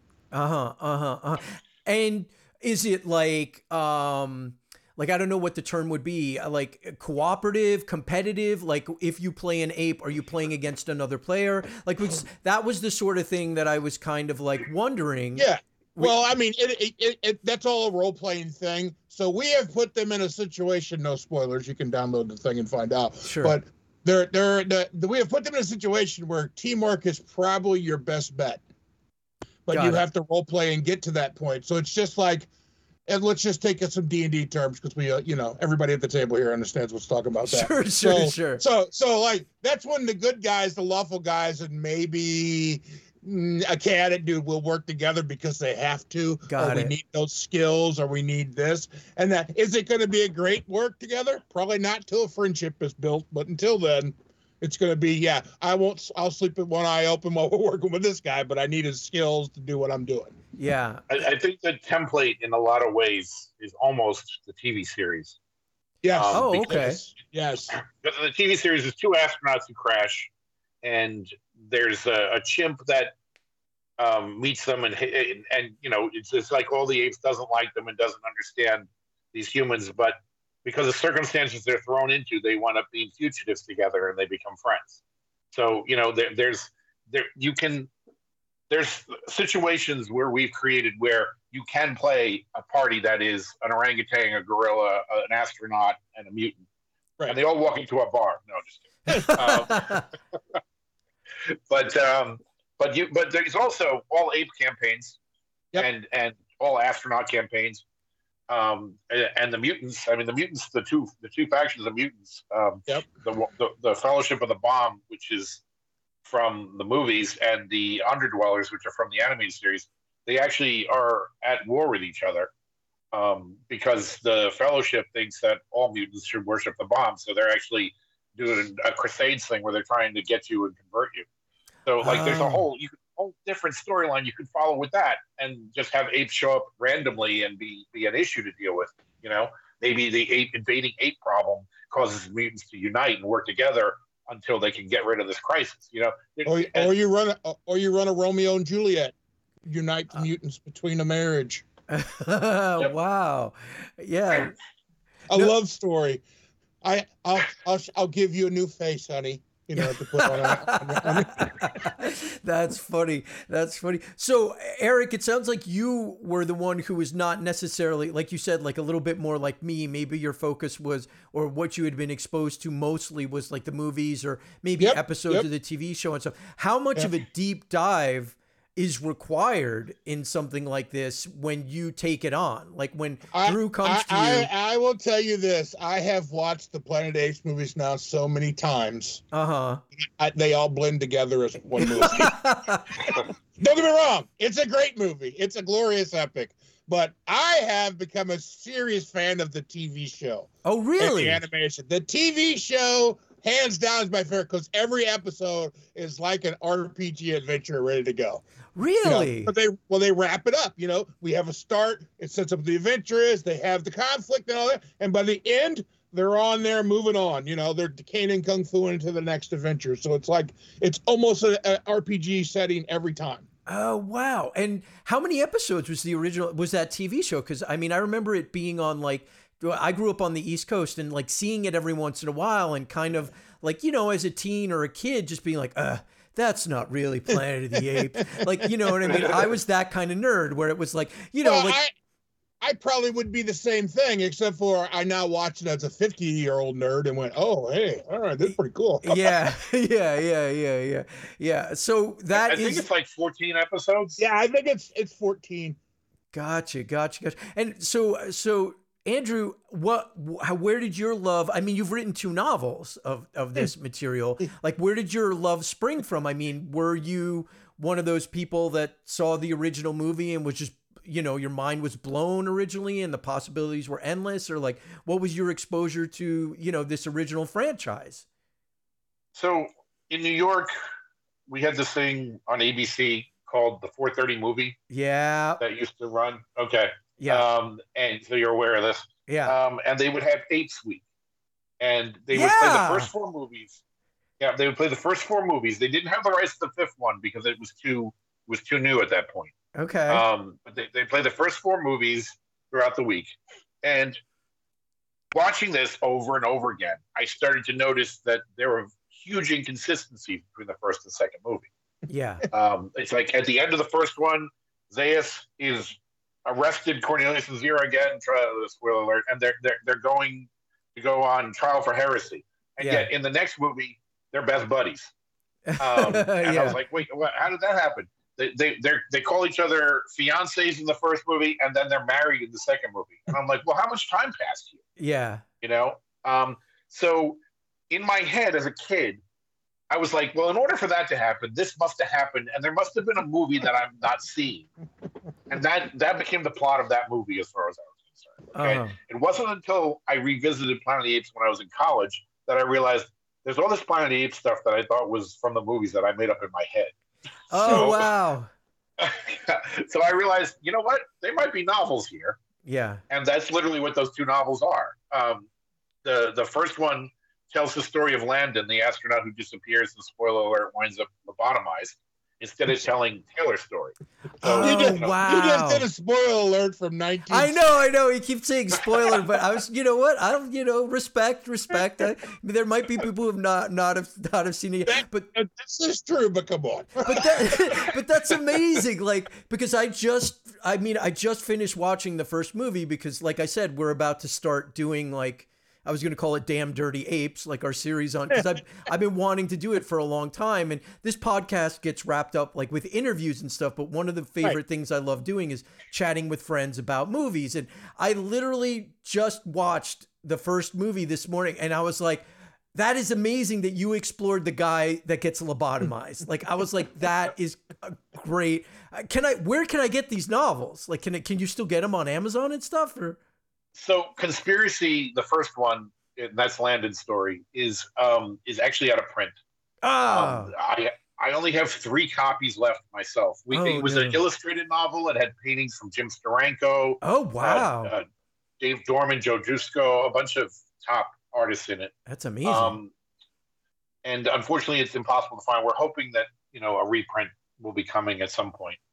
[SPEAKER 4] And is it like I don't know what the term would be, like cooperative, competitive? Like if you play an ape, are you playing against another player? Like, because that was the sort of thing that I was kind of like wondering.
[SPEAKER 6] Yeah. Well, I mean, that's all a role-playing thing. So we have put them in a situation, no spoilers, you can download the thing and find out.
[SPEAKER 4] Sure.
[SPEAKER 6] But we have put them in a situation where teamwork is probably your best bet. But you have to role-play and get to that point. So it's just like, and let's just take some D&D terms, because we, you know, everybody at the table here understands what's talking about that.
[SPEAKER 4] Sure.
[SPEAKER 6] So like, that's when the good guys, the lawful guys, and maybe a chaotic dude will work together because they have to. We need those skills, or we need this. And that, is it going to be a great work together? Probably not till a friendship is built. But until then, it's going to be, I'll sleep with one eye open while we're working with this guy, but I need his skills to do what I'm doing.
[SPEAKER 4] Yeah.
[SPEAKER 5] I think the template in a lot of ways is almost the TV series.
[SPEAKER 6] Yes.
[SPEAKER 4] Okay.
[SPEAKER 6] Yes.
[SPEAKER 5] Because in the TV series, there's two astronauts who crash, and there's a chimp that meets them, and you know, it's like all the apes doesn't like them and doesn't understand these humans, but because of circumstances they're thrown into, they wind up being fugitives together and they become friends. So, you know, there's situations where we've created where you can play a party that is an orangutan, a gorilla, an astronaut, and a mutant. Right. And they all walk into a bar. No, just kidding. But there's also all ape campaigns, yep, and all astronaut campaigns. And the mutants. I mean, the mutants. The two factions of mutants.
[SPEAKER 6] Yep.
[SPEAKER 5] The Fellowship of the Bomb, which is from the movies, and the Underdwellers, which are from the animated series. They actually are at war with each other because the Fellowship thinks that all mutants should worship the bomb. So they're actually doing a Crusades thing where they're trying to get you and convert you. So like, there's a whole different storyline you could follow with that, and just have apes show up randomly and be an issue to deal with. You know, maybe the invading ape problem causes mutants to unite and work together until they can get rid of this crisis. You know,
[SPEAKER 6] or you run a Romeo and Juliet, unite the mutants between a marriage.
[SPEAKER 4] Wow, yeah,
[SPEAKER 6] a love story. I'll give you a new face, honey. You know, to put on.
[SPEAKER 4] That's funny. That's funny. So, Eric, it sounds like you were the one who was not necessarily, like you said, like a little bit more like me. Maybe your focus was, or what you had been exposed to mostly was like the movies or maybe episodes of the TV show and stuff. How much of a deep dive is required in something like this when you take it on? Like when Drew comes to you.
[SPEAKER 6] I will tell you this. I have watched the Planet of the Apes movies now so many times. They all blend together as one movie. Don't get me wrong. It's a great movie. It's a glorious epic. But I have become a serious fan of the TV show.
[SPEAKER 4] Oh, really?
[SPEAKER 6] And the animation. The TV show, hands down, is my favorite because every episode is like an RPG adventure ready to go.
[SPEAKER 4] Really?
[SPEAKER 6] You know, but they wrap it up. You know, we have a start. It sets up what the adventure is. They have the conflict and all that. And by the end, they're on there moving on. You know, they're decaying kung fu into the next adventure. So it's like it's almost an RPG setting every time.
[SPEAKER 4] Oh, wow. And how many episodes was the original, was that TV show? Because, I mean, I remember it being on, like, I grew up on the East Coast and, like, seeing it every once in a while and kind of, like, you know, as a teen or a kid, just being like, that's not really Planet of the Apes. Like, you know what I mean? I was that kind of nerd where it was like, you know, like...
[SPEAKER 6] I probably would be the same thing, except for I now watch it as a 50-year-old nerd and went, oh, hey, all right, this is pretty cool.
[SPEAKER 4] Yeah. So
[SPEAKER 5] I think it's like 14 episodes.
[SPEAKER 6] Yeah, I think it's 14.
[SPEAKER 4] Gotcha. And so Andrew, where did your love, I mean, you've written 2 novels of this material. Like, where did your love spring from? I mean, were you one of those people that saw the original movie and was just, you know, your mind was blown originally and the possibilities were endless? Or like, what was your exposure to, you know, this original franchise?
[SPEAKER 5] So in New York, we had this thing on ABC called the 4:30 movie.
[SPEAKER 4] Yeah.
[SPEAKER 5] That used to run. Okay.
[SPEAKER 4] Yeah.
[SPEAKER 5] And so you're aware of this.
[SPEAKER 4] Yeah.
[SPEAKER 5] And they would have Apes Week. And they would play the first 4 movies. Yeah, they would play the first 4 movies. They didn't have the rights to the 5th one because it was too new at that point.
[SPEAKER 4] Okay.
[SPEAKER 5] But they play the first 4 movies throughout the week. And watching this over and over again, I started to notice that there were huge inconsistencies between the first and second movie.
[SPEAKER 4] Yeah.
[SPEAKER 5] It's like at the end of the first one, Zaius is arrested Cornelius and Zira again, spoiler alert, and they're going to go on trial for heresy. And yet in the next movie, they're best buddies. And I was like, wait, how did that happen? They call each other fiancés in the first movie, and then they're married in the second movie. And I'm like, well, how much time passed here?
[SPEAKER 4] Yeah.
[SPEAKER 5] You know? So in my head as a kid, I was like, well, in order for that to happen, this must have happened, and there must have been a movie that I'm not seeing. And that became the plot of that movie as far as I was concerned. Okay? It wasn't until I revisited Planet of the Apes when I was in college that I realized there's all this Planet of the Apes stuff that I thought was from the movies that I made up in my head.
[SPEAKER 4] Wow.
[SPEAKER 5] So I realized, you know what? There might be novels here.
[SPEAKER 4] Yeah.
[SPEAKER 5] And that's literally what those 2 novels are. The first one tells the story of Landon, the astronaut who disappears and, spoiler alert, winds up lobotomized, instead of telling Taylor's story. So,
[SPEAKER 4] wow.
[SPEAKER 6] You just did a spoiler alert from 19.
[SPEAKER 4] I know. He keeps saying spoiler, but I was, you know what? I don't, respect. There might be people who have not have seen it yet, but
[SPEAKER 6] this is true. But come on.
[SPEAKER 4] but that's amazing. Like, because I just finished watching the first movie because, like I said, we're about to start doing like. I was going to call it Damn Dirty Apes, like our series on, because I've been wanting to do it for a long time. And this podcast gets wrapped up like with interviews and stuff. But one of the favorite things I love doing is chatting with friends about movies. And I literally just watched the first movie this morning and I was like, that is amazing that you explored the guy that gets lobotomized. Like, I was like, that is great. Where can I get these novels? Like, can you still get them on Amazon and stuff or?
[SPEAKER 5] So Conspiracy, the first one, that's Landon's story, is actually out of print. I only have 3 copies left myself. It was an illustrated novel. It had paintings from Jim Steranko.
[SPEAKER 4] Oh, wow.
[SPEAKER 5] Dave Dorman, Joe Jusko, a bunch of top artists in it.
[SPEAKER 4] That's amazing.
[SPEAKER 5] And unfortunately, it's impossible to find. We're hoping that, a reprint will be coming at some point.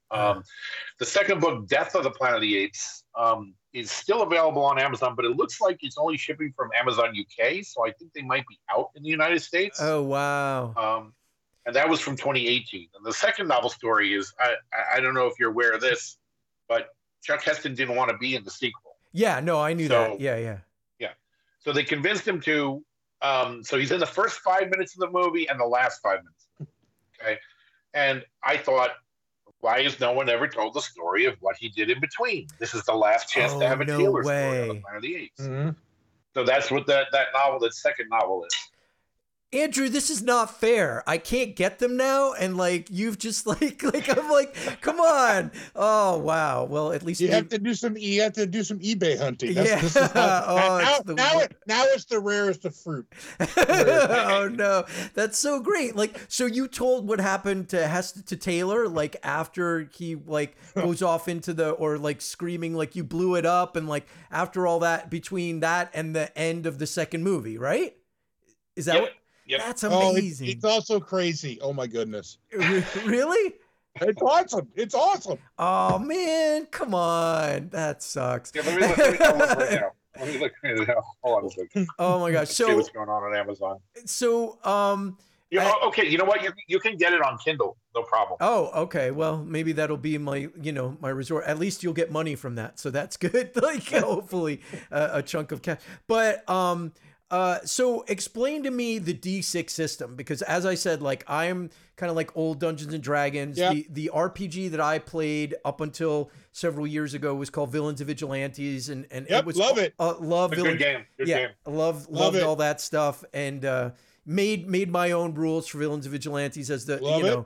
[SPEAKER 5] The second book, Death of the Planet of the Apes, is still available on Amazon, but it looks like it's only shipping from Amazon UK, so I think they might be out in the United States.
[SPEAKER 4] Oh, wow.
[SPEAKER 5] And that was from 2018. And the second novel story is, I don't know if you're aware of this, but Chuck Heston didn't want to be in the sequel.
[SPEAKER 4] Yeah, no, I knew that. Yeah.
[SPEAKER 5] So they convinced him to. So he's in the first 5 minutes of the movie and the last 5 minutes. Okay. And I thought, why has no one ever told the story of what he did in between? This is the last chance to have a Taylor story on the Planet of the Apes.
[SPEAKER 6] Mm-hmm.
[SPEAKER 5] So that's what that second novel is.
[SPEAKER 4] Andrew, this is not fair. I can't get them now, and like you've just like I'm like, come on. Oh wow. Well, at least
[SPEAKER 6] you have to do some eBay hunting.
[SPEAKER 4] Yeah.
[SPEAKER 6] This is now it's the rarest of fruit.
[SPEAKER 4] Oh no, that's so great. Like, so you told what happened to Taylor, like after he like goes off into or like screaming like you blew it up, and like after all that, between that and the end of the second movie, right? Is that what?
[SPEAKER 5] Yep.
[SPEAKER 4] That's amazing.
[SPEAKER 6] It's also crazy. Oh my goodness.
[SPEAKER 4] Really?
[SPEAKER 6] It's awesome. It's awesome.
[SPEAKER 4] Oh man, come on. That sucks.
[SPEAKER 5] Yeah, let me look right now. Let me look right now. Hold on a second.
[SPEAKER 4] Oh my gosh.
[SPEAKER 5] See what's going on Amazon.
[SPEAKER 4] So
[SPEAKER 5] okay, you know what? You can get it on Kindle, no problem.
[SPEAKER 4] Oh, okay. Well, maybe that'll be my my resort. At least you'll get money from that, so that's good. Like hopefully a chunk of cash. But so explain to me the D6 system, because as I said, like I'm kind of like old Dungeons and Dragons.
[SPEAKER 6] Yep.
[SPEAKER 4] The RPG that I played up until several years ago was called Villains and Vigilantes, and
[SPEAKER 6] Yep,
[SPEAKER 4] it was
[SPEAKER 6] love it.
[SPEAKER 4] Love
[SPEAKER 5] It's a good game. Good game.
[SPEAKER 4] Loved
[SPEAKER 6] it.
[SPEAKER 4] all that stuff, and made my own rules for Villains and Vigilantes as the
[SPEAKER 6] Love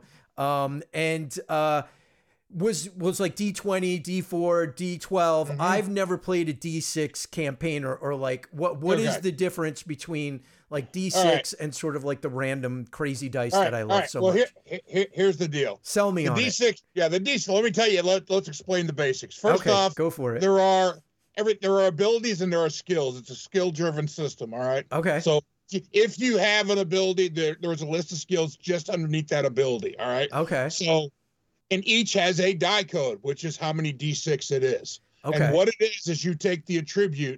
[SPEAKER 4] was like D20, D4, D12.
[SPEAKER 6] Mm-hmm.
[SPEAKER 4] I've never played a D6 campaign or like what is the difference between like D6 and sort of like the random crazy dice that I love so much.
[SPEAKER 6] Here's the deal.
[SPEAKER 4] Sell me
[SPEAKER 6] The
[SPEAKER 4] on
[SPEAKER 6] D6,
[SPEAKER 4] it.
[SPEAKER 6] yeah, the D6. Let me tell you. Let's explain the basics. First off,
[SPEAKER 4] go for it.
[SPEAKER 6] there are abilities and there are skills. It's a skill-driven system. All right.
[SPEAKER 4] Okay.
[SPEAKER 6] So if you have an ability, there's a list of skills just underneath that ability. All right.
[SPEAKER 4] Okay.
[SPEAKER 6] So, and each has a die code, which is how many D6 it is.
[SPEAKER 4] Okay.
[SPEAKER 6] And what it is you take the attribute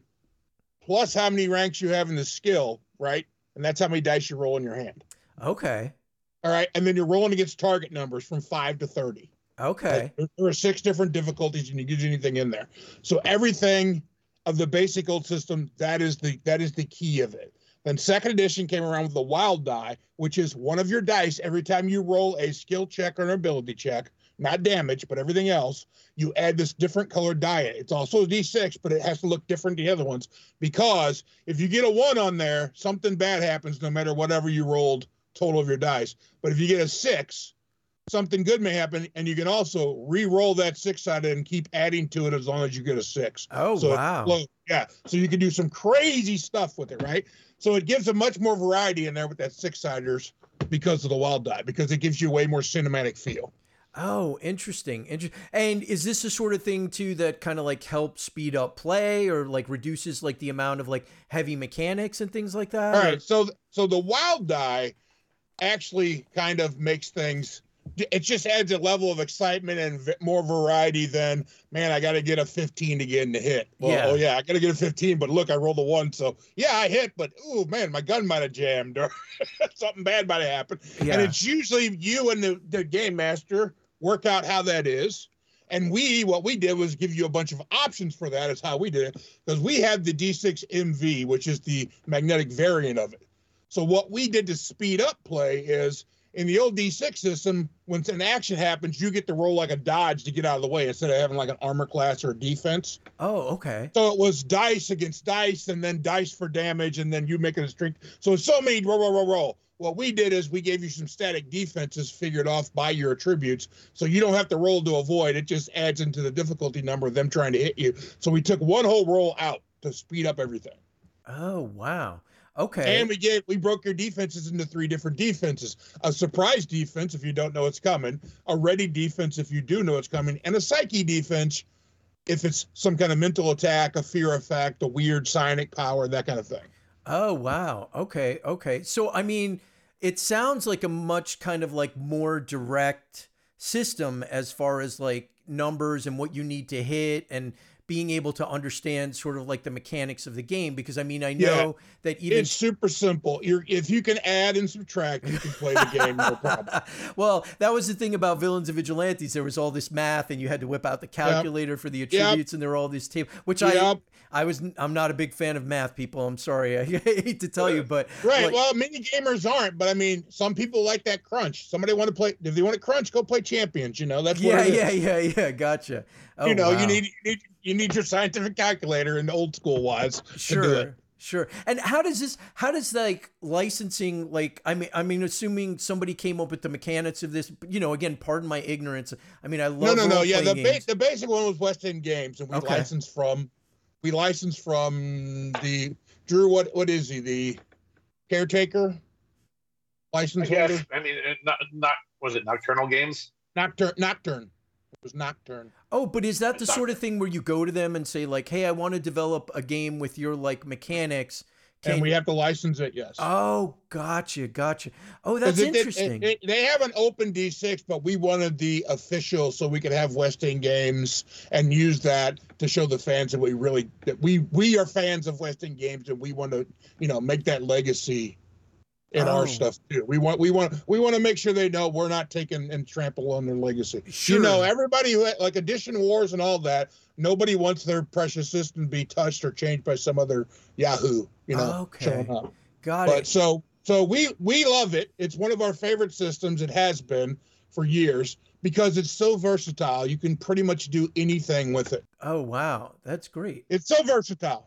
[SPEAKER 6] plus how many ranks you have in the skill, right? And that's how many dice you roll in your hand.
[SPEAKER 4] Okay.
[SPEAKER 6] All right. And then you're rolling against target numbers from 5 to 30.
[SPEAKER 4] Okay.
[SPEAKER 6] There are 6 different difficulties and you can get anything in there. So everything of the basic old system, that is the key of it. Then second edition came around with the wild die, which is one of your dice every time you roll a skill check or an ability check, not damage, but everything else, you add this different colored die. It's also a D6, but it has to look different to the other ones, because if you get a 1 on there, something bad happens no matter whatever you rolled total of your dice. But if you get a 6, something good may happen, and you can also re-roll that 6-sided and keep adding to it as long as you get a 6.
[SPEAKER 4] Oh,
[SPEAKER 6] so
[SPEAKER 4] wow.
[SPEAKER 6] Yeah, so you can do some crazy stuff with it, right? So it gives a much more variety in there with that 6-siders because of the wild die, because it gives you a way more cinematic feel.
[SPEAKER 4] Oh, interesting. And is this the sort of thing too that kind of like helps speed up play or like reduces like the amount of like heavy mechanics and things like that?
[SPEAKER 6] All right. So the wild die actually kind of makes things, it just adds a level of excitement and more variety than, man, I got to get a 15 to get in the hit. Well,
[SPEAKER 4] Yeah.
[SPEAKER 6] Oh yeah, I got to get a 15, but look, I rolled a 1. So yeah, I hit, but oh man, my gun might have jammed or something bad might have happened.
[SPEAKER 4] Yeah.
[SPEAKER 6] And it's usually you and the game master work out how that is. And what we did was give you a bunch of options for that, is how we did it, because we had the D6 MV, which is the magnetic variant of it. So what we did to speed up play is, in the old D6 system, when an action happens, you get to roll like a dodge to get out of the way instead of having like an armor class or a defense.
[SPEAKER 4] Oh, okay.
[SPEAKER 6] So it was dice against dice and then dice for damage and then you make it a strength. So it's so many roll. What we did is we gave you some static defenses figured off by your attributes, so you don't have to roll to avoid. It just adds into the difficulty number of them trying to hit you. So we took one whole roll out to speed up everything.
[SPEAKER 4] Oh, wow. Okay.
[SPEAKER 6] And we broke your defenses into 3 different defenses: a surprise defense if you don't know it's coming, a ready defense if you do know it's coming, and a psyche defense if it's some kind of mental attack, a fear effect, a weird psionic power, that kind of thing.
[SPEAKER 4] Oh, wow. Okay. So, I mean, it sounds like a much kind of like more direct system as far as like numbers and what you need to hit and being able to understand sort of like the mechanics of the game. Because I mean, I know that even
[SPEAKER 6] It's super simple. If you can add and subtract, you can play the game, no problem.
[SPEAKER 4] well, that was the thing about Villains and Vigilantes. There was all this math, and you had to whip out the calculator for the attributes, and there were all these tables. Which I'm not a big fan of math, people. I'm sorry, I hate to tell you, but
[SPEAKER 6] Right.
[SPEAKER 4] like,
[SPEAKER 6] Well, many gamers aren't, but I mean, some people like that crunch. Somebody want to play. If they want to crunch, go play Champions. You know, that's what it is.
[SPEAKER 4] yeah. Gotcha. Oh,
[SPEAKER 6] You know,
[SPEAKER 4] wow.
[SPEAKER 6] you need your scientific calculator and old school wise to do it.
[SPEAKER 4] Sure. And how does like licensing, like, I mean, assuming somebody came up with the mechanics of this, you know, again, pardon my ignorance. I mean, I love
[SPEAKER 6] No. Yeah,
[SPEAKER 4] role-playing games.
[SPEAKER 6] the basic one was West End Games, and we licensed from the Drew. What is he? The caretaker license
[SPEAKER 5] I
[SPEAKER 6] holder?
[SPEAKER 5] guess. I mean, not was it Nocturnal Games?
[SPEAKER 6] Nocturne. It was Nocturne.
[SPEAKER 4] Oh, but is that the sort of thing where you go to them and say like, hey, I want to develop a game with your like mechanics?
[SPEAKER 6] And we have to license it, yes.
[SPEAKER 4] Oh, gotcha. Oh, that's interesting.
[SPEAKER 6] They have an open D6, but we wanted the official so we could have West End Games and use that to show the fans that we are fans of West End Games, and we want to, you know, make that legacy in our stuff too. We want to make sure they know we're not taking and trample on their legacy.
[SPEAKER 4] Sure.
[SPEAKER 6] You know, everybody who like Edition Wars and all that, nobody wants their precious system to be touched or changed by some other Yahoo, you know, showing up.
[SPEAKER 4] Got
[SPEAKER 6] But
[SPEAKER 4] it.
[SPEAKER 6] so we love it. It's one of our favorite systems. It has been for years because it's so versatile. You can pretty much do anything with it.
[SPEAKER 4] Oh, wow. That's great.
[SPEAKER 6] It's so versatile.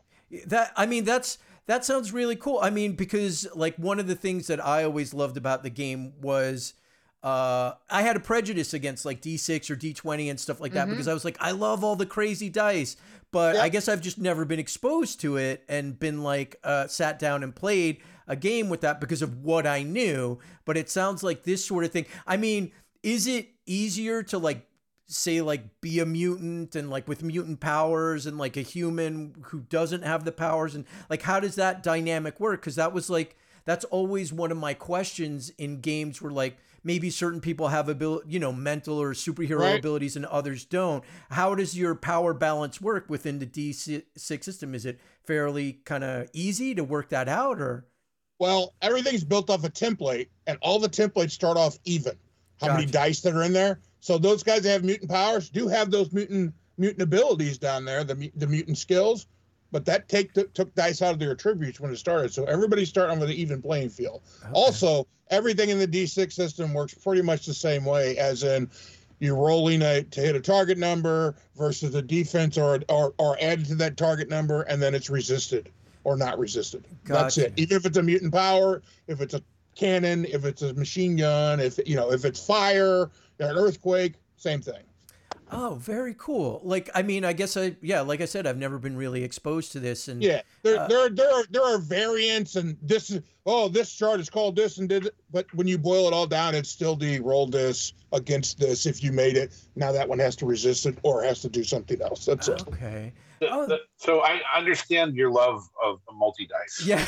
[SPEAKER 4] That sounds really cool. I mean, because like one of the things that I always loved about the game was I had a prejudice against like D6 or D20 and stuff like that because I was like, I love all the crazy dice, but I guess I've just never been exposed to it and been like sat down and played a game with that because of what I knew. But it sounds like this sort of thing. I mean, is it easier to like say like be a mutant and like with mutant powers and like a human who doesn't have the powers, and like how does that dynamic work? Because that's always one of my questions in games where like maybe certain people have mental or superhero abilities and others don't. How does your power balance work within the D6 system? Is it fairly kind of easy to work that out, or?
[SPEAKER 6] Well, everything's built off a template, and all the templates start off even. How many dice that are in there? So those guys that have mutant powers do have those mutant abilities down there, the mutant skills, but that took dice out of their attributes when it started. So everybody's starting with an even playing field. Okay. Also, everything in the D6 system works pretty much the same way, as in you're rolling to hit a target number versus a defense or added to that target number, and then it's resisted or not resisted. Gotcha. That's it. Even if it's a mutant power, if it's a cannon, if it's a machine gun, if it's fire, an earthquake, same thing.
[SPEAKER 4] Oh, very cool. Like, I mean, I guess like I said, I've never been really exposed to this, and
[SPEAKER 6] there are variants, and this chart is called this and did it, but when you boil it all down, it's still the roll this against this. If you made it, now that one has to resist it or has to do something else. That's it.
[SPEAKER 4] Okay.
[SPEAKER 5] So I understand your love of the multi-dice.
[SPEAKER 4] Yeah.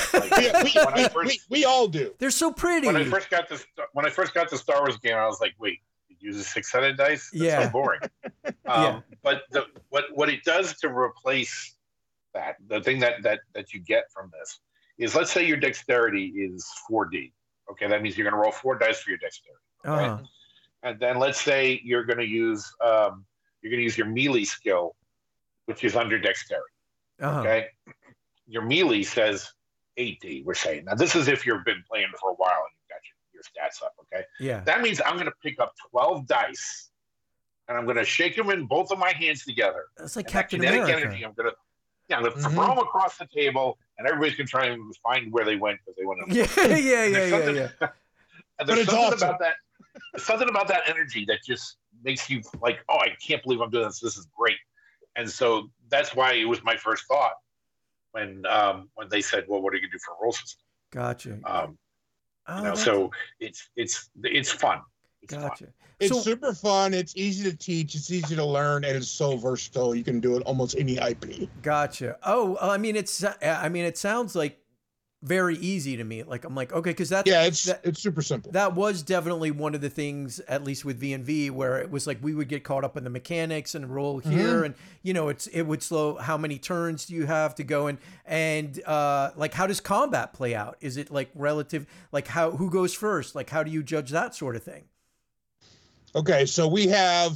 [SPEAKER 6] We all do.
[SPEAKER 4] They're so pretty.
[SPEAKER 5] When I first got the Star Wars game, I was like, wait, you use a six-sided dice? That's so boring. But what it does to replace that, the thing that you get from this is, let's say your dexterity is 4D. Okay, that means you're going to roll 4 dice for your dexterity. Okay? And then let's say you're going to use your melee skill, which is under dexterity. Okay, your melee says 8D. We're saying now this is if you've been playing for a while and you've got your stats up. Okay, that means I'm going to pick up 12 dice and I'm going to shake them in both of my hands together.
[SPEAKER 4] That's like Captain America.
[SPEAKER 5] Energy, I'm going to throw them across the table, and everybody's going to try and find where they went because they went.
[SPEAKER 4] Yeah.
[SPEAKER 5] And there's something about that. There's something about that energy that just makes you like, oh, I can't believe I'm doing this. This is great. And so that's why it was my first thought when they said, well, what are you going to do for a roll system?
[SPEAKER 4] Gotcha.
[SPEAKER 5] So it's fun.
[SPEAKER 4] Gotcha.
[SPEAKER 6] It's super fun. It's easy to teach. It's easy to learn, and it's so versatile. You can do it almost any IP.
[SPEAKER 4] Gotcha. Oh, I mean, it sounds like very easy to me. Like I'm like, okay, because that's
[SPEAKER 6] Yeah,
[SPEAKER 4] that,
[SPEAKER 6] it's super simple.
[SPEAKER 4] that was definitely one of the things, at least with V&V, where it was like we would get caught up in the mechanics and roll here, and it would slow. How many turns do you have to go in, and like how does combat play out? Is it like relative? Like who goes first? Like how do you judge that sort of thing?
[SPEAKER 6] Okay, so we have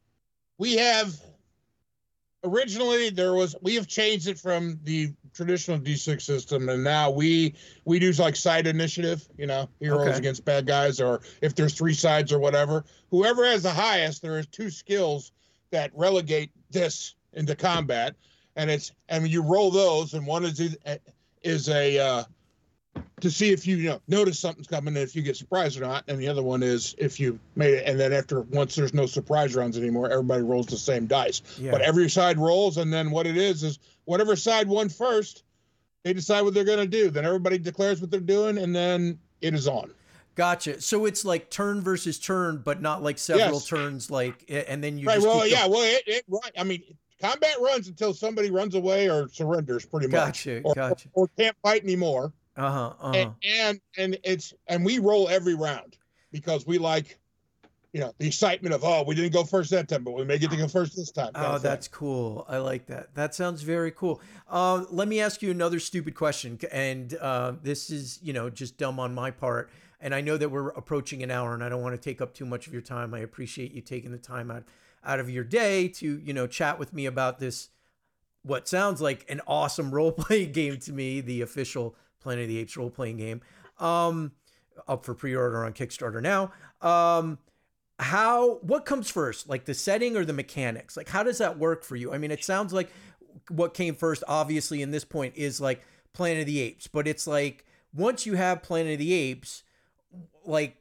[SPEAKER 6] originally we have changed it from the traditional D6 system, and now we do like side initiative, heroes against bad guys, or if there's 3 sides or whatever, whoever has the highest, there is 2 skills that relegate this into combat, and you roll those, and one is a to see if you notice something's coming and if you get surprised or not, and the other one is if you made it, and then once there's no surprise rounds anymore, everybody rolls the same dice.
[SPEAKER 4] Yeah.
[SPEAKER 6] But every side rolls, and then what it is whatever side won first, they decide what they're going to do. Then everybody declares what they're doing, and then it is on.
[SPEAKER 4] Gotcha. So it's like turn versus turn, but not like several turns, like, and then you
[SPEAKER 6] right.
[SPEAKER 4] just
[SPEAKER 6] Well,
[SPEAKER 4] keep
[SPEAKER 6] yeah. Well, right. I mean, combat runs until somebody runs away or surrenders, pretty much.
[SPEAKER 4] Gotcha.
[SPEAKER 6] Or can't fight anymore. And we roll every round because we like, the excitement of, we didn't go first that time, but we may get to go first this time.
[SPEAKER 4] Oh, that's cool. I like that. That sounds very cool. Let me ask you another stupid question, and this is, just dumb on my part. And I know that we're approaching an hour, and I don't want to take up too much of your time. I appreciate you taking the time out of your day to, chat with me about this, what sounds like an awesome role-playing game to me, the official Planet of the Apes role-playing game, up for pre-order on Kickstarter now. What comes first, like the setting or the mechanics? Like, how does that work for you? I mean, it sounds like what came first, obviously, in this point is like Planet of the Apes, but it's like, once you have Planet of the Apes, like,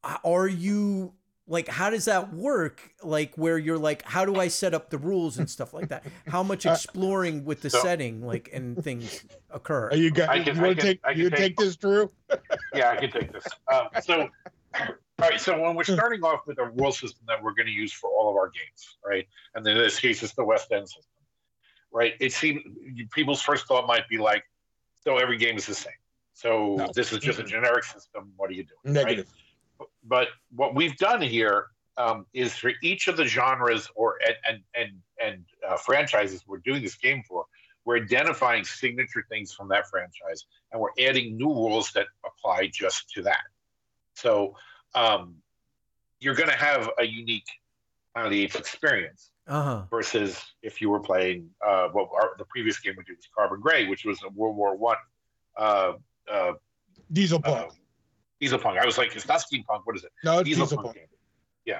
[SPEAKER 4] how does that work? Like, where you're like, how do I set up the rules and stuff like that? How much exploring with the setting, like, and things occur?
[SPEAKER 6] You take this, Drew?
[SPEAKER 5] Yeah, I can take this. All right. So when we're starting off with a rule system that we're going to use for all of our games, right? And in this case, it's the West End system, right? It seems people's first thought might be like, so every game is the same. So this is just a generic system. What are you doing?
[SPEAKER 6] Negative.
[SPEAKER 5] Right? But what we've done here is for each of the genres and franchises we're doing this game for, we're identifying signature things from that franchise, and we're adding new rules that apply just to that. So you're going to have a unique Planet of the Apes experience versus if you were playing the previous game we did was Carbon Gray, which was a World War I.
[SPEAKER 6] Diesel Punk.
[SPEAKER 5] Diesel Punk. I was like, it's not steampunk. What is it?
[SPEAKER 6] No, it's Diesel Punk.
[SPEAKER 5] Yeah.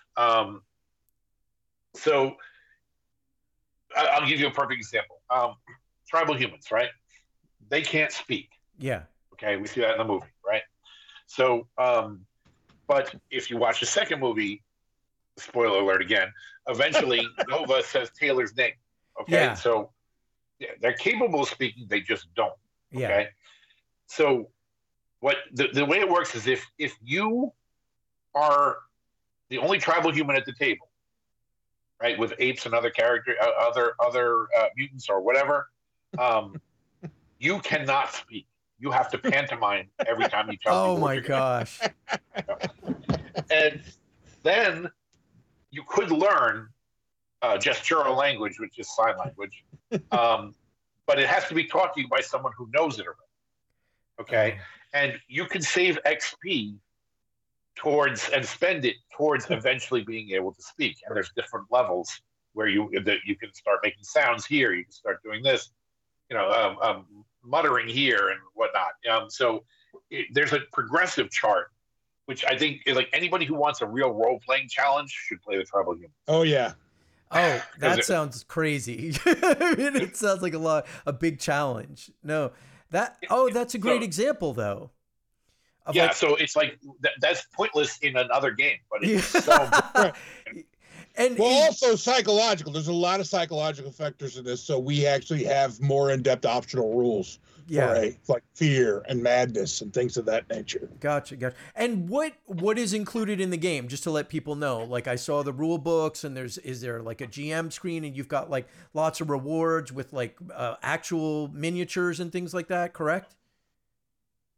[SPEAKER 5] So I'll give you a perfect example. Tribal humans, right? They can't speak.
[SPEAKER 4] Yeah.
[SPEAKER 5] Okay, we see that in the movie, right? So, but if you watch the second movie, spoiler alert again, eventually Nova says Taylor's name. Okay,
[SPEAKER 4] yeah.
[SPEAKER 5] So they're capable of speaking, they just don't. Okay.
[SPEAKER 4] Yeah.
[SPEAKER 5] So what the way it works is if you are the only tribal human at the table, right, with apes and other other mutants or whatever, you cannot speak. You have to pantomime every time you tell people.
[SPEAKER 4] Oh my gosh.
[SPEAKER 5] And then you could learn gestural language, which is sign language, but it has to be taught to you by someone who knows it already. Okay, and you can save XP and spend it towards eventually being able to speak. And there's different levels where you can start making sounds here. You can start doing this, muttering here and whatnot. So there's a progressive chart, which I think is like anybody who wants a real role-playing challenge should play the Tribal Humans.
[SPEAKER 6] Oh yeah.
[SPEAKER 4] Oh, that sounds crazy. It sounds like a big challenge. No, that's a great example though.
[SPEAKER 5] Yeah, so it's like that's pointless in another game, but it's so.
[SPEAKER 6] And also psychological. There's a lot of psychological factors in this, so we actually have more in-depth optional rules.
[SPEAKER 4] Yeah,
[SPEAKER 6] like fear and madness and things of that nature.
[SPEAKER 4] Gotcha. And what is included in the game? Just to let people know, like I saw the rule books, and is there like a GM screen, and you've got like lots of rewards with like actual miniatures and things like that, correct?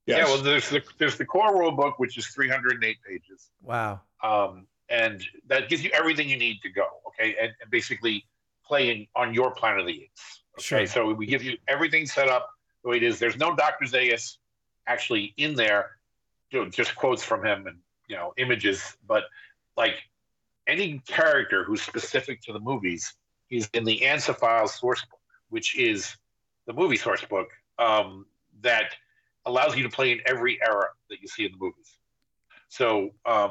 [SPEAKER 5] Yeah,
[SPEAKER 6] Yes.
[SPEAKER 5] well, there's the core rule book, which is 308 pages,
[SPEAKER 4] Wow.
[SPEAKER 5] and that gives you everything you need to go. Okay, and basically playing on your Planet of the Apes. Okay,
[SPEAKER 4] Sure.
[SPEAKER 5] so we give you everything set up the way it is. There's no Dr. Zaius actually in there, just quotes from him and images, but like any character who's specific to the movies, he's in the ANSA Files source book, which is the movie source book that allows you to play in every era that you see in the movies. So,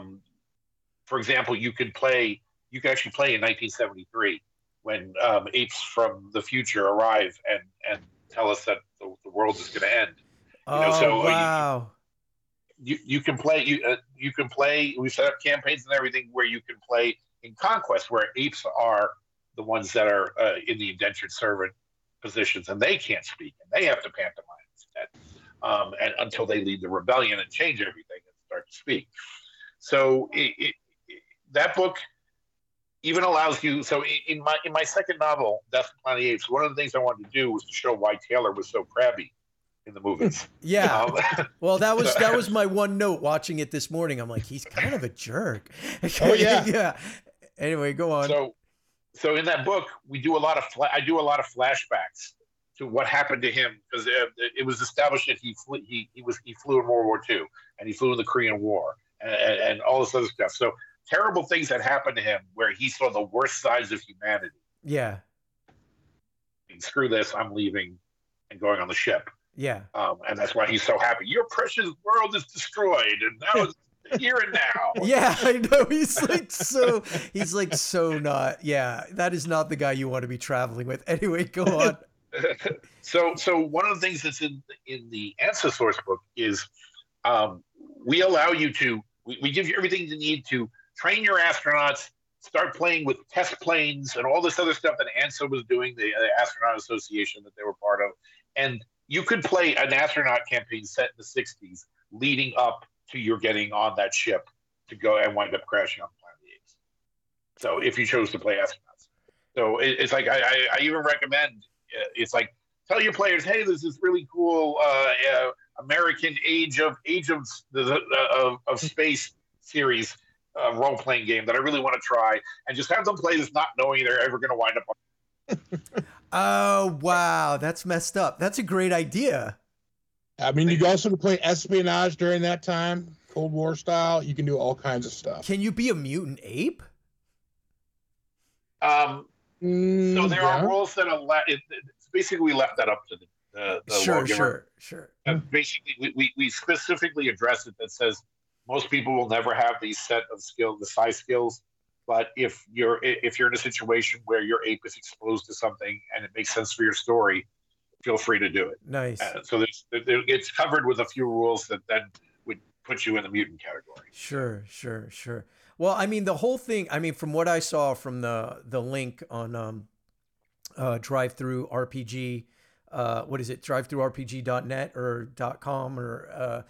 [SPEAKER 5] for example, you could actually play in 1973 when apes from the future arrive and tell us that the world is going to end.
[SPEAKER 4] Oh, wow.
[SPEAKER 5] You can play. You can play. We set up campaigns and everything where you can play in Conquest, where apes are the ones that are in the indentured servant positions, and they can't speak, and they have to pantomime instead, and until they lead the rebellion and change everything and start to speak. So that book even allows you. So in my second novel, Death of the Planet of the Apes, one of the things I wanted to do was to show why Taylor was so crabby in the movies.
[SPEAKER 4] Yeah. Well, that was my one note watching it this morning. I'm like, he's kind of a jerk.
[SPEAKER 6] Oh, yeah.
[SPEAKER 4] Yeah. Anyway, go on.
[SPEAKER 5] So in that book, I do a lot of flashbacks to what happened to him, because it was established that he flew in World War II, and he flew in the Korean War, and all this other stuff. So terrible things that happened to him where he saw the worst sides of humanity.
[SPEAKER 4] Yeah.
[SPEAKER 5] Screw this, I'm leaving and going on the ship.
[SPEAKER 4] Yeah.
[SPEAKER 5] And that's why he's so happy. Your precious world is destroyed, and now it's here and now.
[SPEAKER 4] Yeah, I know. He's like so not. Yeah, that is not the guy you want to be traveling with. Anyway, go on.
[SPEAKER 5] So one of the things that's in the ANSA source book is we allow you to we give you everything you need to train your astronauts, start playing with test planes and all this other stuff that ANSA was doing, the Astronaut Association that they were part of, and you could play an astronaut campaign set in the 60s leading up to your getting on that ship to go and wind up crashing on Planet of the Apes. So if you chose to play astronauts. So it's like, I even recommend, it's like, tell your players, hey, there's this really cool American Age of Space series role-playing game that I really want to try, and just have them play this not knowing they're ever going to wind up on.
[SPEAKER 4] Oh, wow. That's messed up. That's a great idea.
[SPEAKER 6] I mean, you can also play espionage during that time, Cold War style. You can do all kinds of stuff.
[SPEAKER 4] Can you be a mutant ape?
[SPEAKER 5] So there are rules that it's basically we left that up to the lawgiver.
[SPEAKER 4] Sure.
[SPEAKER 5] Basically, we specifically address it that says most people will never have these set of skills, the size skills. But if you're in a situation where your ape is exposed to something and it makes sense for your story, feel free to do it.
[SPEAKER 4] Nice.
[SPEAKER 5] So it's covered with a few rules that then would put you in the mutant category.
[SPEAKER 4] Sure. Well, I mean, the whole thing, I mean, from what I saw from the link on Drive-Thru RPG, what is it, drivethrurpg.net or .com or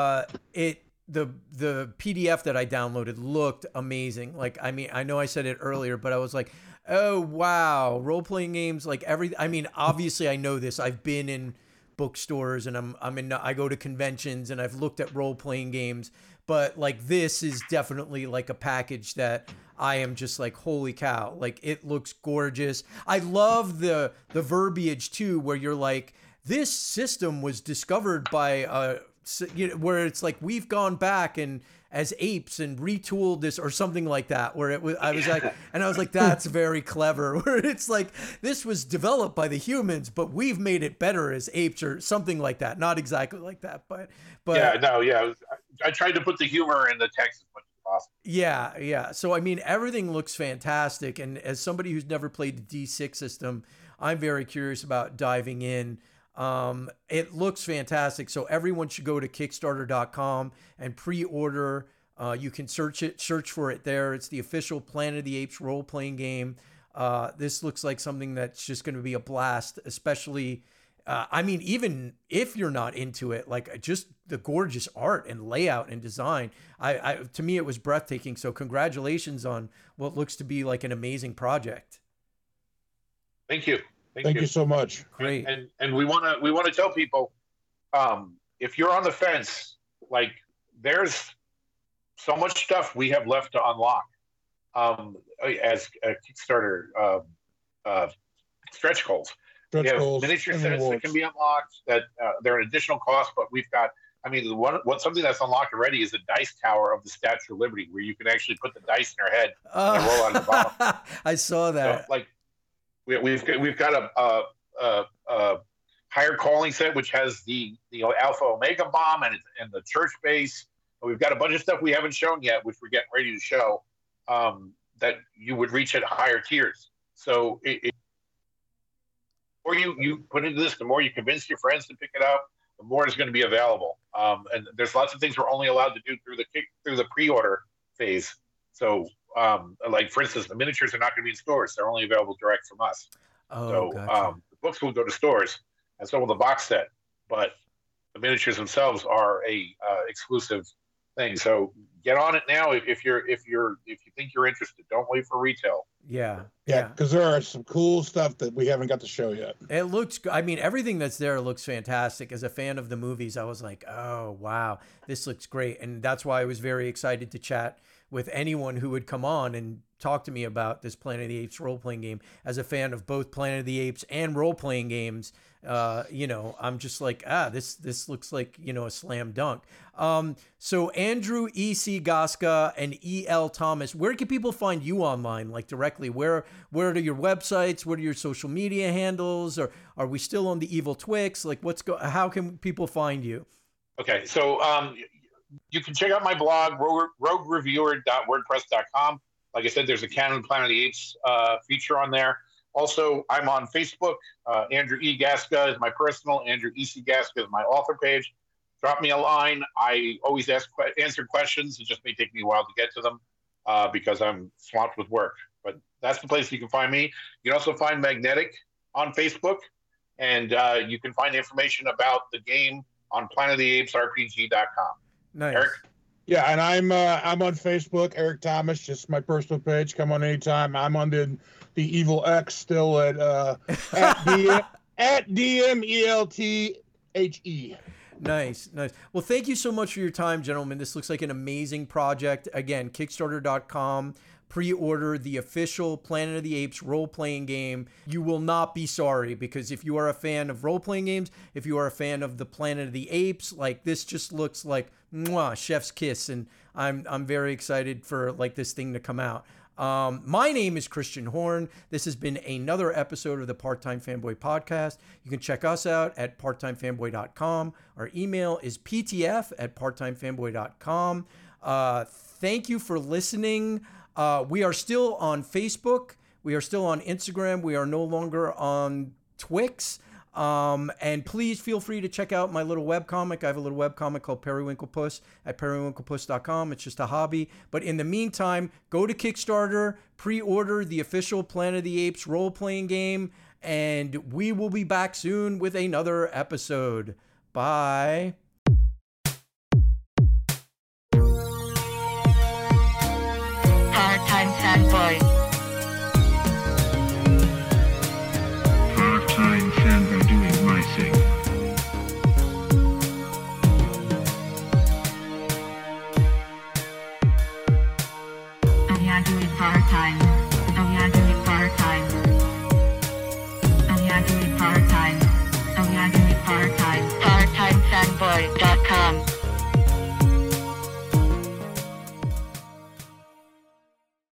[SPEAKER 4] the PDF that I downloaded looked amazing. Like, I mean, I know I said it earlier, but I was like, oh, wow, role-playing games, like I mean, obviously I know this. I've been in bookstores and I go to conventions and I've looked at role-playing games, but like this is definitely like a package that I am just like, holy cow, like it looks gorgeous. I love the verbiage too, where you're like, this system was discovered by where it's like we've gone back and as apes and retooled this or something like that, where I was like, that's very clever, where it's like this was developed by the humans, but we've made it better as apes or something like that. Not exactly like that, but
[SPEAKER 5] I tried to put the humor in the text as much as possible.
[SPEAKER 4] Yeah. So I mean, everything looks fantastic, and as somebody who's never played the D6 system, I'm very curious about diving in. It looks fantastic. So everyone should go to Kickstarter.com and pre-order. You can search for it there. It's the official Planet of the Apes role-playing game. This looks like something that's just going to be a blast, especially, I mean, even if you're not into it, like just the gorgeous art and layout and design, to me, it was breathtaking. So congratulations on what looks to be like an amazing project.
[SPEAKER 5] Thank you.
[SPEAKER 6] Thank you so much.
[SPEAKER 4] Great.
[SPEAKER 5] And we want to tell people, if you're on the fence, like there's so much stuff we have left to unlock as a Kickstarter stretch goals. We have miniature sets that can be unlocked that they're an additional cost, but we've got. I mean, something that's unlocked already is the dice tower of the Statue of Liberty, where you can actually put the dice in your head and roll out of the bottom.
[SPEAKER 4] I saw that.
[SPEAKER 5] So, like, we've got a higher calling set, which has the Alpha Omega bomb and the church base. We've got a bunch of stuff we haven't shown yet, which we're getting ready to show. That you would reach at higher tiers. So, the more you put into this, the more you convince your friends to pick it up, the more is going to be available. And there's lots of things we're only allowed to do through the pre-order phase. So, like for instance, the miniatures are not going to be in stores; they're only available direct from us.
[SPEAKER 4] Oh,
[SPEAKER 5] so
[SPEAKER 4] gotcha.
[SPEAKER 5] the books will go to stores, and so will the box set. But the miniatures themselves are a exclusive thing. So get on it now if you think you're interested. Don't wait for retail.
[SPEAKER 4] Yeah.
[SPEAKER 6] Because there are some cool stuff that we haven't got to show yet.
[SPEAKER 4] It looks, I mean, everything that's there looks fantastic. As a fan of the movies, I was like, oh, wow, this looks great. And that's why I was very excited to chat with anyone who would come on and talk to me about this Planet of the Apes role-playing game. As a fan of both Planet of the Apes and role-playing games, I'm just like, this looks like, a slam dunk. So Andrew E.C. Gaska and E.L. Thomas, where can people find you online, like directly? Where are your websites? What are your social media handles? Or are we still on the Evil Twix? Like, how can people find you?
[SPEAKER 5] Okay, so you can check out my blog, roguereviewer.wordpress.com. Like I said, there's a Canon Planet of the Apes feature on there. Also, I'm on Facebook. Andrew E. Gaska is my personal. Andrew E.C. Gaska is my author page. Drop me a line. I always answer questions. It just may take me a while to get to them because I'm swamped with work. But that's the place you can find me. You can also find Magnetic on Facebook. And you can find information about the game on planetoftheapesrpg.com.
[SPEAKER 4] Nice.
[SPEAKER 5] Eric?
[SPEAKER 6] Yeah, and I'm on Facebook, Eric Thomas, just my personal page. Come on anytime. I'm on the Evil X still at DMELTHE.
[SPEAKER 4] Nice. Well, thank you so much for your time, gentlemen. This looks like an amazing project. Again, Kickstarter.com. Pre-order the official Planet of the Apes role-playing game. You will not be sorry, because if you are a fan of role-playing games, if you are a fan of the Planet of the Apes, like this just looks like mwah, chef's kiss, and I'm very excited for like this thing to come out. My name is Christian Horn. This has been another episode of the Part-Time Fanboy Podcast. You can check us out at parttimefanboy.com. Our email is ptf@parttimefanboy.com. Thank you for listening. We are still on Facebook. We are still on Instagram. We are no longer on Twix. And please feel free to check out my little webcomic. I have a little webcomic called Periwinkle Puss at periwinklepuss.com. It's just a hobby. But in the meantime, go to Kickstarter, pre-order the official Planet of the Apes role-playing game, and we will be back soon with another episode. Bye.
[SPEAKER 1] Part-time fanboy.
[SPEAKER 2] Part-time fanboy doing my thing.
[SPEAKER 1] I'm doing part